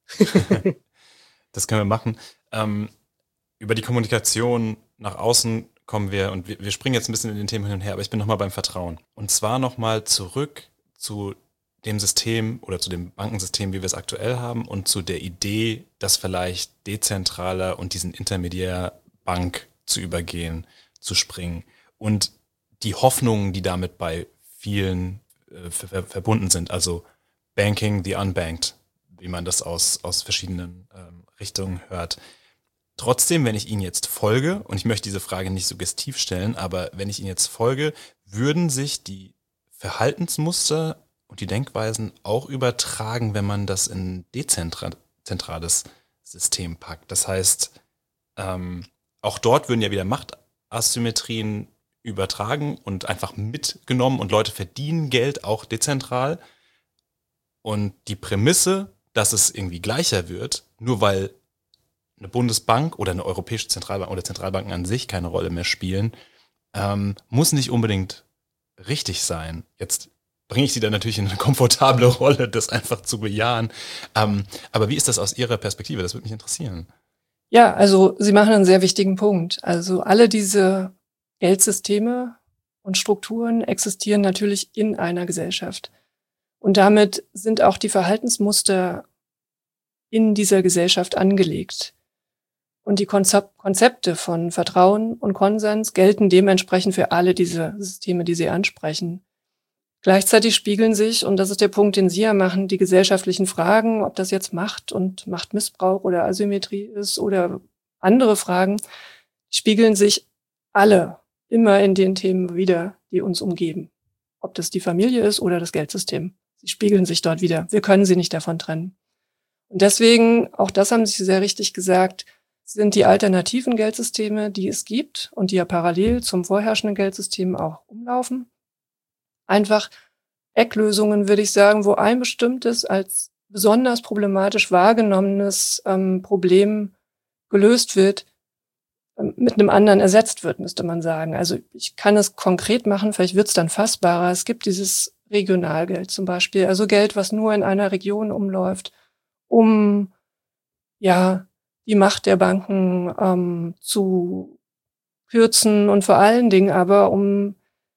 Das können wir machen. Über die Kommunikation nach außen kommen wir, und wir springen jetzt ein bisschen in den Themen hin und her, aber ich bin nochmal beim Vertrauen. Und zwar nochmal zurück zu dem System oder zu dem Bankensystem, wie wir es aktuell haben, und zu der Idee, das vielleicht dezentraler und diesen Intermediärbank zu übergehen, zu springen. Und die Hoffnungen, die damit bei vielen verbunden sind, also Banking the Unbanked, wie man das aus verschiedenen Richtungen hört. Trotzdem, wenn ich Ihnen jetzt folge, und ich möchte diese Frage nicht suggestiv stellen, aber wenn ich Ihnen jetzt folge, würden sich die Verhaltensmuster und die Denkweisen auch übertragen, wenn man das in ein dezentrales System packt. Das heißt, auch dort würden ja wieder Machtasymmetrien übertragen und einfach mitgenommen und Leute verdienen Geld auch dezentral. Und die Prämisse, dass es irgendwie gleicher wird, nur weil eine Bundesbank oder eine europäische Zentralbank oder Zentralbanken an sich keine Rolle mehr spielen, muss nicht unbedingt richtig sein. Jetzt bringe ich Sie dann natürlich in eine komfortable Rolle, das einfach zu bejahen. Aber wie ist das aus Ihrer Perspektive? Das würde mich interessieren. Ja, also Sie machen einen sehr wichtigen Punkt. Also alle diese Geldsysteme und Strukturen existieren natürlich in einer Gesellschaft. Und damit sind auch die Verhaltensmuster in dieser Gesellschaft angelegt. Und die Konzepte von Vertrauen und Konsens gelten dementsprechend für alle diese Systeme, die Sie ansprechen. Gleichzeitig spiegeln sich, und das ist der Punkt, den Sie ja machen, die gesellschaftlichen Fragen, ob das jetzt Macht und Machtmissbrauch oder Asymmetrie ist oder andere Fragen, spiegeln sich alle immer in den Themen wieder, die uns umgeben. Ob das die Familie ist oder das Geldsystem. Sie spiegeln sich dort wieder. Wir können sie nicht davon trennen. Und deswegen, auch das haben Sie sehr richtig gesagt, sind die alternativen Geldsysteme, die es gibt und die ja parallel zum vorherrschenden Geldsystem auch umlaufen, einfach Ecklösungen, würde ich sagen, wo ein bestimmtes als besonders problematisch wahrgenommenes Problem gelöst wird, mit einem anderen ersetzt wird, müsste man sagen. Also ich kann es konkret machen, vielleicht wird es dann fassbarer. Es gibt dieses Regionalgeld zum Beispiel, also Geld, was nur in einer Region umläuft, um ja die Macht der Banken zu kürzen und vor allen Dingen aber um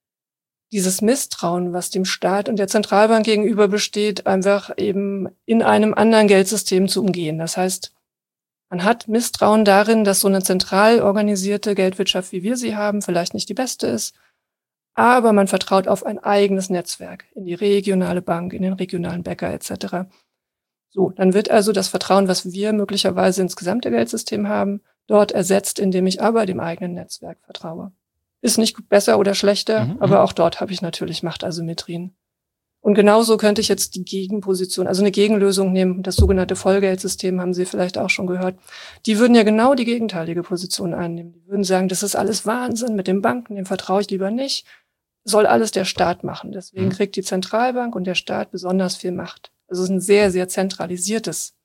dieses Misstrauen, was dem Staat und der Zentralbank gegenüber besteht, einfach eben in einem anderen Geldsystem zu umgehen. Das heißt, man hat Misstrauen darin, dass so eine zentral organisierte Geldwirtschaft, wie wir sie haben, vielleicht nicht die beste ist, aber man vertraut auf ein eigenes Netzwerk, in die regionale Bank, in den regionalen Bäcker etc. So, dann wird also das Vertrauen, was wir möglicherweise ins gesamte Geldsystem haben, dort ersetzt, indem ich aber dem eigenen Netzwerk vertraue. Ist nicht besser oder schlechter, aber auch dort habe ich natürlich Machtasymmetrien. Und genauso könnte ich jetzt die Gegenposition, also eine Gegenlösung nehmen, das sogenannte Vollgeldsystem, haben Sie vielleicht auch schon gehört. Die würden ja genau die gegenteilige Position einnehmen. Die würden sagen, das ist alles Wahnsinn mit den Banken, dem vertraue ich lieber nicht. Soll alles der Staat machen. Deswegen kriegt die Zentralbank und der Staat besonders viel Macht. Also es ist ein sehr, sehr zentralisiertes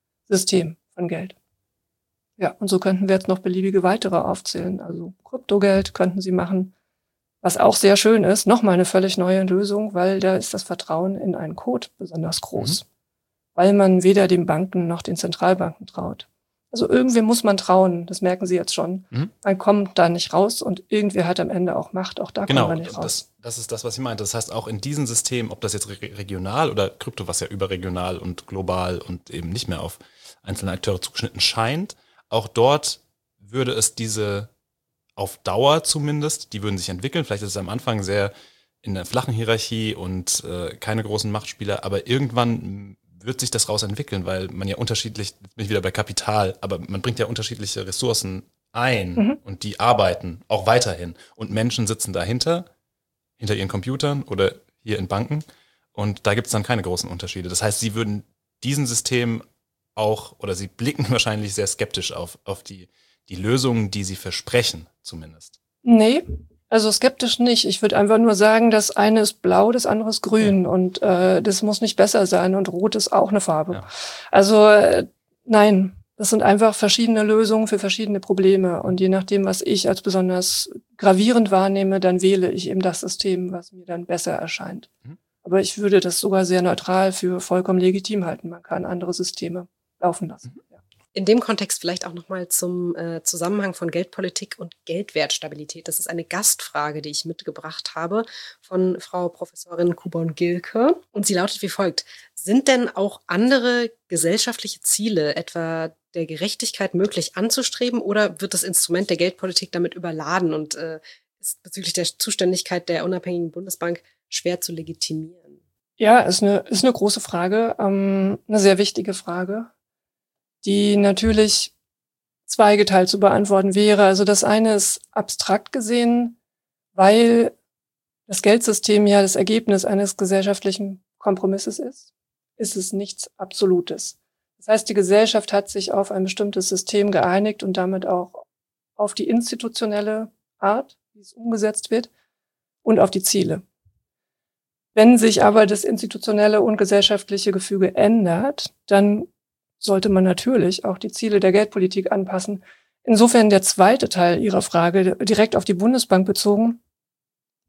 System von Geld. Ja, und so könnten wir jetzt noch beliebige weitere aufzählen. Also Kryptogeld könnten Sie machen, was auch sehr schön ist. Nochmal eine völlig neue Lösung, weil da ist das Vertrauen in einen Code besonders groß. Weil man weder den Banken noch den Zentralbanken traut. Also irgendwem muss man trauen, das merken Sie jetzt schon. Man kommt da nicht raus und irgendwer hat am Ende auch Macht, auch da kommt man nicht raus. Das ist das, was ich meinte. Das heißt, auch in diesen Systemen, ob das jetzt regional oder Krypto, was ja überregional und global und eben nicht mehr auf einzelne Akteure zugeschnitten scheint, auch dort würde es diese auf Dauer zumindest, die würden sich entwickeln. Vielleicht ist es am Anfang sehr in der flachen Hierarchie und keine großen Machtspieler, aber irgendwann wird sich das raus entwickeln, weil man ja unterschiedlich, jetzt bin ich wieder bei Kapital, aber man bringt ja unterschiedliche Ressourcen ein und die arbeiten auch weiterhin. Und Menschen sitzen dahinter, hinter ihren Computern oder hier in Banken und da gibt es dann keine großen Unterschiede. Das heißt, sie würden diesen System auch, oder sie blicken wahrscheinlich sehr skeptisch auf die Lösungen, die sie versprechen, zumindest. Nee, also skeptisch nicht. Ich würde einfach nur sagen, das eine ist blau, das andere ist grün und das muss nicht besser sein und rot ist auch eine Farbe. Ja. Also nein, das sind einfach verschiedene Lösungen für verschiedene Probleme und je nachdem, was ich als besonders gravierend wahrnehme, dann wähle ich eben das System, was mir dann besser erscheint. Aber ich würde das sogar sehr neutral für vollkommen legitim halten. Man kann andere Systeme laufen lassen. Ja. In dem Kontext vielleicht auch nochmal zum Zusammenhang von Geldpolitik und Geldwertstabilität. Das ist eine Gastfrage, die ich mitgebracht habe von Frau Professorin Kubon-Gilke. Und sie lautet wie folgt. Sind denn auch andere gesellschaftliche Ziele, etwa der Gerechtigkeit, möglich anzustreben oder wird das Instrument der Geldpolitik damit überladen und ist bezüglich der Zuständigkeit der unabhängigen Bundesbank schwer zu legitimieren? Ja, ist eine große Frage, eine sehr wichtige Frage, die natürlich zweigeteilt zu beantworten wäre. Also das eine ist abstrakt gesehen, weil das Geldsystem ja das Ergebnis eines gesellschaftlichen Kompromisses ist es nichts Absolutes. Das heißt, die Gesellschaft hat sich auf ein bestimmtes System geeinigt und damit auch auf die institutionelle Art, wie es umgesetzt wird, und auf die Ziele. Wenn sich aber das institutionelle und gesellschaftliche Gefüge ändert, dann sollte man natürlich auch die Ziele der Geldpolitik anpassen. Insofern der zweite Teil Ihrer Frage, direkt auf die Bundesbank bezogen,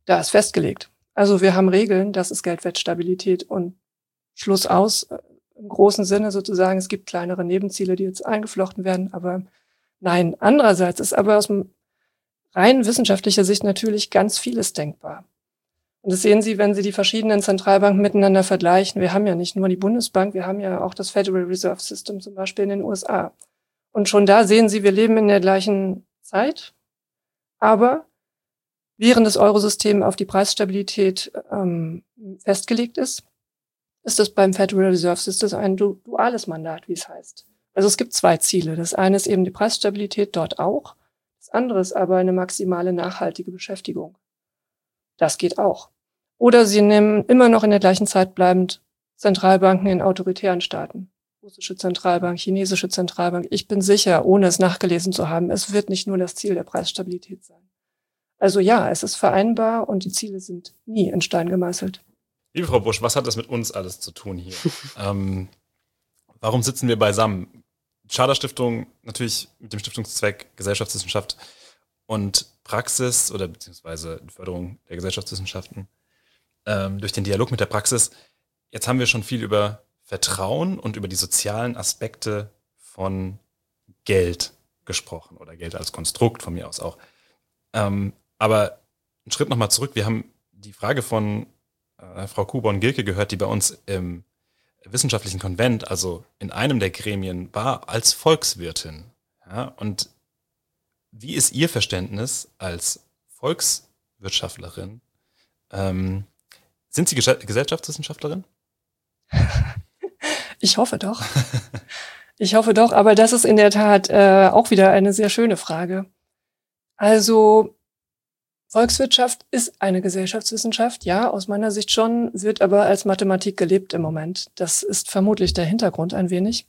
da ist festgelegt. Also wir haben Regeln, das ist Geldwertstabilität und Schluss aus. Im großen Sinne sozusagen, es gibt kleinere Nebenziele, die jetzt eingeflochten werden, aber nein. Andererseits ist aber aus rein wissenschaftlicher Sicht natürlich ganz vieles denkbar. Und das sehen Sie, wenn Sie die verschiedenen Zentralbanken miteinander vergleichen. Wir haben ja nicht nur die Bundesbank, wir haben ja auch das Federal Reserve System zum Beispiel in den USA. Und schon da sehen Sie, wir leben in der gleichen Zeit, aber während das Eurosystem auf die Preisstabilität festgelegt ist, ist es beim Federal Reserve System ein duales Mandat, wie es heißt. Also es gibt 2 Ziele. Das eine ist eben die Preisstabilität, dort auch. Das andere ist aber eine maximale nachhaltige Beschäftigung. Das geht auch. Oder Sie nehmen immer noch in der gleichen Zeit bleibend Zentralbanken in autoritären Staaten. Russische Zentralbank, chinesische Zentralbank. Ich bin sicher, ohne es nachgelesen zu haben, es wird nicht nur das Ziel der Preisstabilität sein. Also ja, es ist vereinbar und die Ziele sind nie in Stein gemeißelt. Liebe Frau Busch, was hat das mit uns alles zu tun hier? Warum sitzen wir beisammen? Schader-Stiftung natürlich mit dem Stiftungszweck Gesellschaftswissenschaft und Praxis oder beziehungsweise Förderung der Gesellschaftswissenschaften durch den Dialog mit der Praxis. Jetzt haben wir schon viel über Vertrauen und über die sozialen Aspekte von Geld gesprochen oder Geld als Konstrukt von mir aus auch. Aber einen Schritt nochmal zurück. Wir haben die Frage von Frau Kubon-Gilke gehört, die bei uns im wissenschaftlichen Konvent, also in einem der Gremien, war als Volkswirtin. Ja, und wie ist Ihr Verständnis als Volkswirtschaftlerin? Sind Sie Gesellschaftswissenschaftlerin? Ich hoffe doch. Ich hoffe doch, aber das ist in der Tat auch wieder eine sehr schöne Frage. Also Volkswirtschaft ist eine Gesellschaftswissenschaft, ja, aus meiner Sicht schon, wird aber als Mathematik gelebt im Moment. Das ist vermutlich der Hintergrund ein wenig.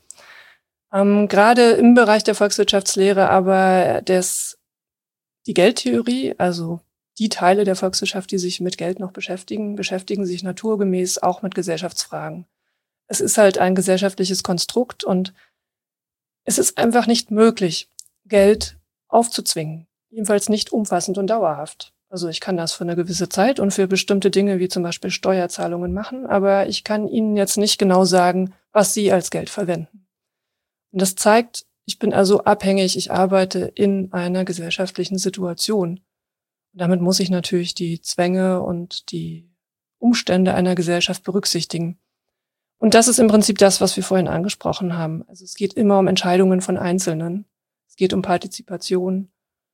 Gerade im Bereich der Volkswirtschaftslehre aber die Geldtheorie, also die Teile der Volkswirtschaft, die sich mit Geld noch beschäftigen sich naturgemäß auch mit Gesellschaftsfragen. Es ist halt ein gesellschaftliches Konstrukt und es ist einfach nicht möglich, Geld aufzuzwingen. Jedenfalls nicht umfassend und dauerhaft. Also ich kann das für eine gewisse Zeit und für bestimmte Dinge wie zum Beispiel Steuerzahlungen machen, aber ich kann Ihnen jetzt nicht genau sagen, was Sie als Geld verwenden. Und das zeigt, ich bin also abhängig, ich arbeite in einer gesellschaftlichen Situation. Und damit muss ich natürlich die Zwänge und die Umstände einer Gesellschaft berücksichtigen. Und das ist im Prinzip das, was wir vorhin angesprochen haben. Also es geht immer um Entscheidungen von Einzelnen. Es geht um Partizipation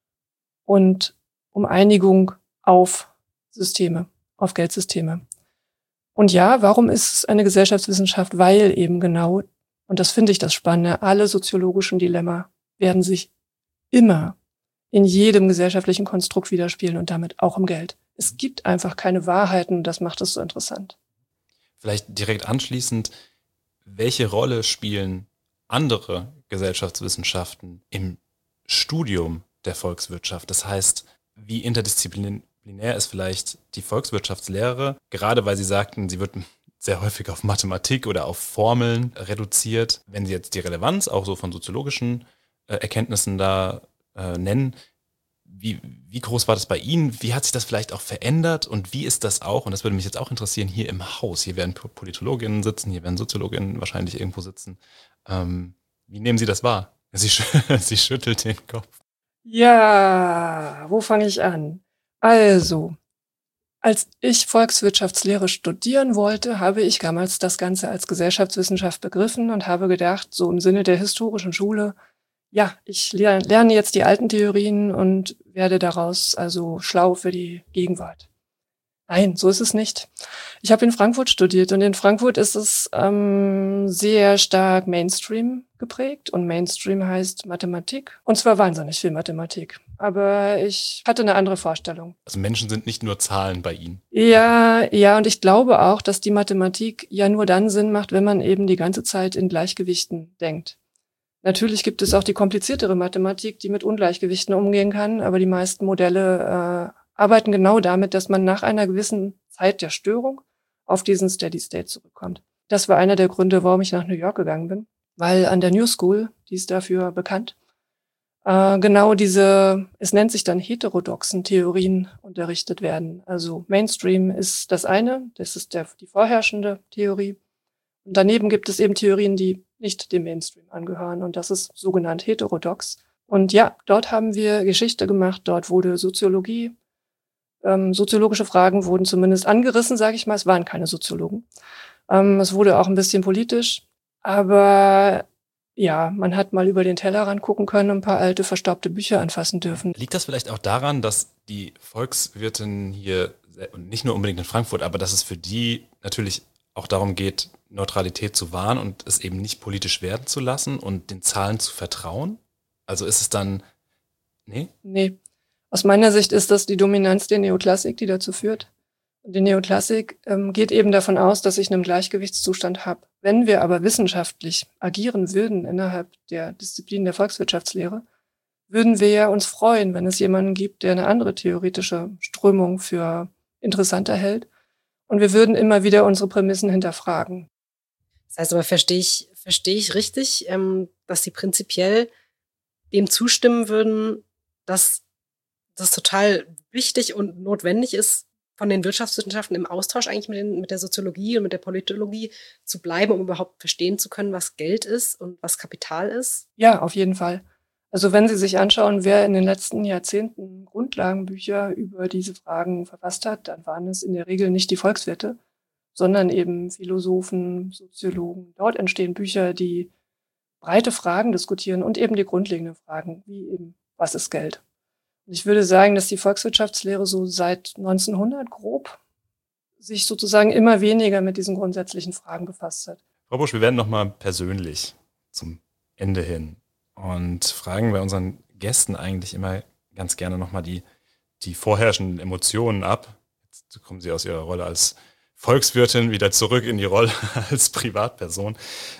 und um Einigung auf Systeme, auf Geldsysteme. Und ja, warum ist es eine Gesellschaftswissenschaft? Weil eben genau, und das finde ich das Spannende, alle soziologischen Dilemma werden sich immer in jedem gesellschaftlichen Konstrukt widerspiegeln und damit auch im Geld. Es gibt einfach keine Wahrheiten, das macht es so interessant. Vielleicht direkt anschließend, welche Rolle spielen andere Gesellschaftswissenschaften im Studium der Volkswirtschaft? Das heißt, wie interdisziplinär ist vielleicht die Volkswirtschaftslehre, gerade weil Sie sagten, sie wird sehr häufig auf Mathematik oder auf Formeln reduziert. Wenn Sie jetzt die Relevanz auch so von soziologischen Erkenntnissen da nennen, wie groß war das bei Ihnen? Wie hat sich das vielleicht auch verändert? Und wie ist das auch, und das würde mich jetzt auch interessieren, hier im Haus? Hier werden PolitologInnen sitzen, hier werden SoziologInnen wahrscheinlich irgendwo sitzen. Wie nehmen Sie das wahr? Sie schüttelt den Kopf. Ja, wo fange ich an? Also, als ich Volkswirtschaftslehre studieren wollte, habe ich damals das Ganze als Gesellschaftswissenschaft begriffen und habe gedacht, so im Sinne der historischen Schule, ja, ich lerne jetzt die alten Theorien und werde daraus also schlau für die Gegenwart. Nein, so ist es nicht. Ich habe in Frankfurt studiert und in Frankfurt ist es sehr stark Mainstream geprägt und Mainstream heißt Mathematik und zwar wahnsinnig viel Mathematik. Aber ich hatte eine andere Vorstellung. Also Menschen sind nicht nur Zahlen bei Ihnen. Ja, und ich glaube auch, dass die Mathematik ja nur dann Sinn macht, wenn man eben die ganze Zeit in Gleichgewichten denkt. Natürlich gibt es auch die kompliziertere Mathematik, die mit Ungleichgewichten umgehen kann, aber die meisten Modelle arbeiten genau damit, dass man nach einer gewissen Zeit der Störung auf diesen Steady State zurückkommt. Das war einer der Gründe, warum ich nach New York gegangen bin, weil an der New School, die ist dafür bekannt, genau es nennt sich dann heterodoxen Theorien unterrichtet werden. Also Mainstream ist das eine, das ist die vorherrschende Theorie. Und daneben gibt es eben Theorien, die nicht dem Mainstream angehören. Und das ist sogenannt heterodox. Und ja, dort haben wir Geschichte gemacht. Dort wurde Soziologie, soziologische Fragen wurden zumindest angerissen, sage ich mal. Es waren keine Soziologen. Es wurde auch ein bisschen politisch. Aber ja, man hat mal über den Tellerrand gucken können und ein paar alte, verstaubte Bücher anfassen dürfen. Liegt das vielleicht auch daran, dass die Volkswirtin hier, und nicht nur unbedingt in Frankfurt, aber dass es für die natürlich auch darum geht, Neutralität zu wahren und es eben nicht politisch werden zu lassen und den Zahlen zu vertrauen? Also ist es dann, nee? Nee. Aus meiner Sicht ist das die Dominanz der Neoklassik, die dazu führt. Und die Neoklassik geht eben davon aus, dass ich einen Gleichgewichtszustand habe. Wenn wir aber wissenschaftlich agieren würden innerhalb der Disziplin der Volkswirtschaftslehre, würden wir ja uns freuen, wenn es jemanden gibt, der eine andere theoretische Strömung für interessanter hält. Und wir würden immer wieder unsere Prämissen hinterfragen. Das heißt aber, verstehe ich richtig, dass Sie prinzipiell dem zustimmen würden, dass das total wichtig und notwendig ist, von den Wirtschaftswissenschaften im Austausch eigentlich mit der Soziologie und mit der Politologie zu bleiben, um überhaupt verstehen zu können, was Geld ist und was Kapital ist? Ja, auf jeden Fall. Also wenn Sie sich anschauen, wer in den letzten Jahrzehnten Grundlagenbücher über diese Fragen verfasst hat, dann waren es in der Regel nicht die Volkswirte, sondern eben Philosophen, Soziologen. Dort entstehen Bücher, die breite Fragen diskutieren und eben die grundlegenden Fragen, wie eben, was ist Geld? Und ich würde sagen, dass die Volkswirtschaftslehre so seit 1900 grob sich sozusagen immer weniger mit diesen grundsätzlichen Fragen befasst hat. Frau Busch, wir werden nochmal persönlich zum Ende hin und fragen bei unseren Gästen eigentlich immer ganz gerne nochmal die vorherrschenden Emotionen ab. Jetzt kommen Sie aus Ihrer Rolle als Volkswirtin wieder zurück in die Rolle als Privatperson.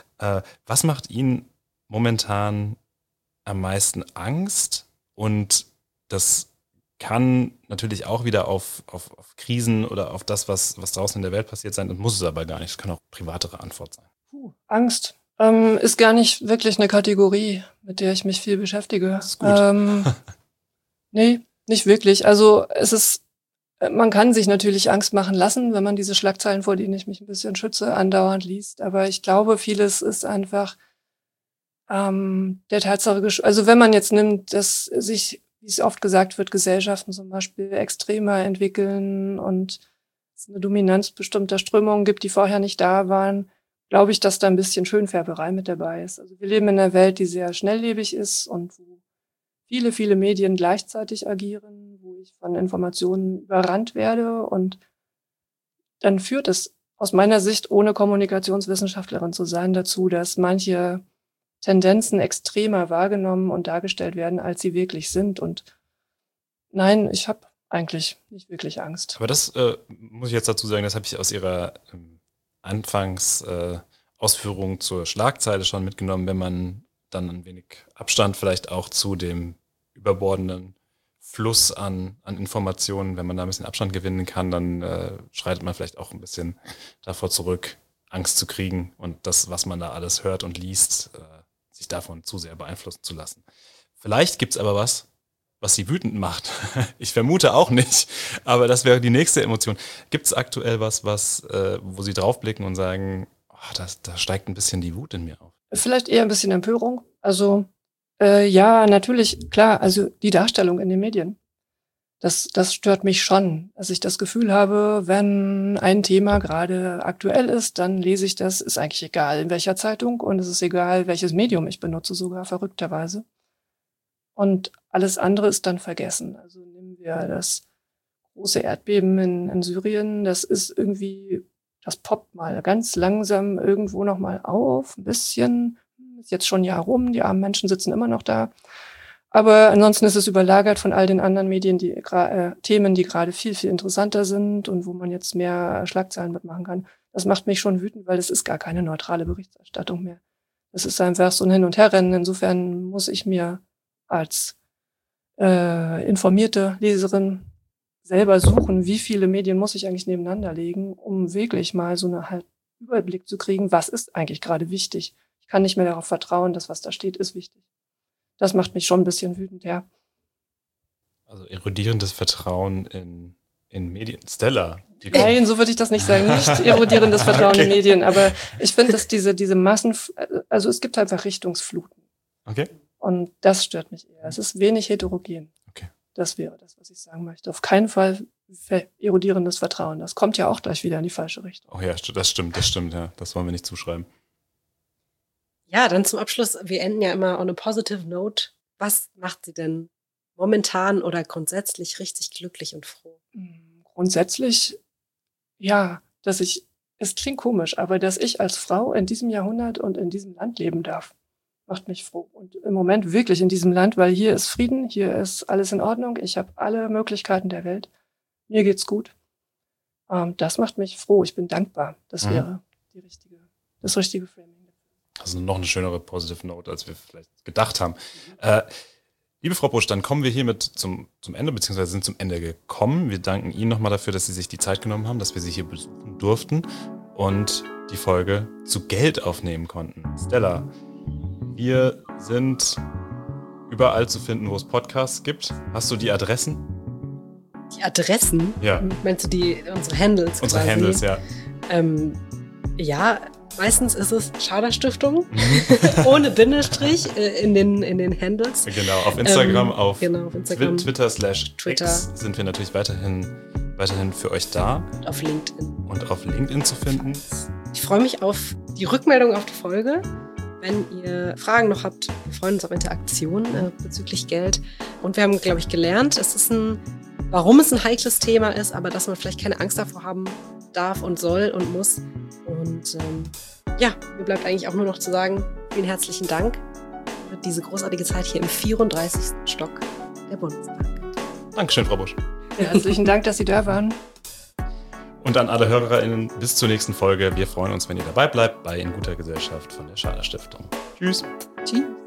Was macht Ihnen momentan am meisten Angst? Und das kann natürlich auch wieder auf Krisen oder auf das, was draußen in der Welt passiert sein, und muss es aber gar nicht. Es kann auch privatere Antwort sein. Angst ist gar nicht wirklich eine Kategorie, mit der ich mich viel beschäftige. Das ist gut. Nee, nicht wirklich. Also man kann sich natürlich Angst machen lassen, wenn man diese Schlagzeilen, vor denen ich mich ein bisschen schütze, andauernd liest. Aber ich glaube, vieles ist einfach der Tatsache, also wenn man jetzt nimmt, dass sich, wie es oft gesagt wird, Gesellschaften zum Beispiel extremer entwickeln und es eine Dominanz bestimmter Strömungen gibt, die vorher nicht da waren, glaube ich, dass da ein bisschen Schönfärberei mit dabei ist. Also wir leben in einer Welt, die sehr schnelllebig ist und wo viele, viele Medien gleichzeitig agieren, wo ich von Informationen überrannt werde, und dann führt es aus meiner Sicht, ohne Kommunikationswissenschaftlerin zu sein, dazu, dass manche Tendenzen extremer wahrgenommen und dargestellt werden, als sie wirklich sind. Und nein, ich habe eigentlich nicht wirklich Angst. Aber das muss ich jetzt dazu sagen, das habe ich aus Ihrer Ausführung zur Schlagzeile schon mitgenommen, wenn man dann ein wenig Abstand vielleicht auch zu dem überbordenden Fluss an Informationen, wenn man da ein bisschen Abstand gewinnen kann, dann schreitet man vielleicht auch ein bisschen davor zurück, Angst zu kriegen und das, was man da alles hört und liest, sich davon zu sehr beeinflussen zu lassen. Vielleicht gibt's aber was Sie wütend macht. Ich vermute auch nicht, aber das wäre die nächste Emotion. Gibt's aktuell was, wo Sie draufblicken und sagen, da steigt ein bisschen die Wut in mir auf? Vielleicht eher ein bisschen Empörung. Also ja, natürlich, klar, also die Darstellung in den Medien. Das stört mich schon, dass ich das Gefühl habe, wenn ein Thema gerade aktuell ist, dann lese ich das, ist eigentlich egal in welcher Zeitung, und es ist egal, welches Medium ich benutze, sogar verrückterweise. Und alles andere ist dann vergessen. Also nehmen wir das große Erdbeben in Syrien, das ist irgendwie, das poppt mal ganz langsam irgendwo nochmal auf, ein bisschen, ist jetzt schon ein Jahr rum, die armen Menschen sitzen immer noch da. Aber ansonsten ist es überlagert von all den anderen Medien, Themen, die gerade viel, viel interessanter sind und wo man jetzt mehr Schlagzeilen mitmachen kann. Das macht mich schon wütend, weil es ist gar keine neutrale Berichterstattung mehr. Es ist einfach so ein Hin- und Herrennen. Insofern muss ich mir als informierte Leserin selber suchen, wie viele Medien muss ich eigentlich nebeneinander legen, um wirklich mal so eine halt Überblick zu kriegen, was ist eigentlich gerade wichtig. Ich kann nicht mehr darauf vertrauen, dass was da steht, ist wichtig. Das macht mich schon ein bisschen wütend, ja. Also erodierendes Vertrauen in Medien. Stella. Nein, so würde ich das nicht sagen. Nicht erodierendes Vertrauen in Medien. Aber ich finde, dass diese Massen, also es gibt einfach Richtungsfluten. Okay. Und das stört mich eher. Es ist wenig heterogen. Okay. Das wäre das, was ich sagen möchte. Auf keinen Fall erodierendes Vertrauen. Das kommt ja auch gleich wieder in die falsche Richtung. Oh ja, das stimmt, ja. Das wollen wir nicht zuschreiben. Ja, dann zum Abschluss, wir enden ja immer on a positive note. Was macht Sie denn momentan oder grundsätzlich richtig glücklich und froh? Grundsätzlich, ja, es klingt komisch, aber dass ich als Frau in diesem Jahrhundert und in diesem Land leben darf, macht mich froh. Und im Moment wirklich in diesem Land, weil hier ist Frieden, hier ist alles in Ordnung, ich habe alle Möglichkeiten der Welt, mir geht's gut. Das macht mich froh, ich bin dankbar. Das wäre das richtige Framing. Also noch eine schönere Positive Note, als wir vielleicht gedacht haben. Liebe Frau Busch, dann kommen wir hiermit zum Ende, beziehungsweise sind zum Ende gekommen. Wir danken Ihnen nochmal dafür, dass Sie sich die Zeit genommen haben, dass wir Sie hier besuchen durften und die Folge zu Geld aufnehmen konnten. Stella, wir sind überall zu finden, wo es Podcasts gibt. Hast du die Adressen? Die Adressen? Ja. Meinst du unsere Handles? Unsere quasi? Handles, ja. Ja, meistens ist es Schaderstiftung, ohne Bindestrich in den Handles. Genau, auf Instagram, auf Instagram. Twitter/Twitter sind wir natürlich weiterhin für euch da. Und auf LinkedIn. Zu finden. Ich freue mich auf die Rückmeldung auf die Folge. Wenn ihr Fragen noch habt, wir freuen uns auf Interaktion bezüglich Geld. Und wir haben, glaube ich, gelernt, warum es ein heikles Thema ist, aber dass man vielleicht keine Angst davor haben darf und soll und muss. Und mir bleibt eigentlich auch nur noch zu sagen, vielen herzlichen Dank für diese großartige Zeit hier im 34. Stock der Bundesbank. Dankeschön, Frau Busch. Herzlichen Dank, dass Sie da waren. Und an alle HörerInnen, bis zur nächsten Folge. Wir freuen uns, wenn ihr dabei bleibt bei In guter Gesellschaft von der Schader Stiftung. Tschüss. Tschüss.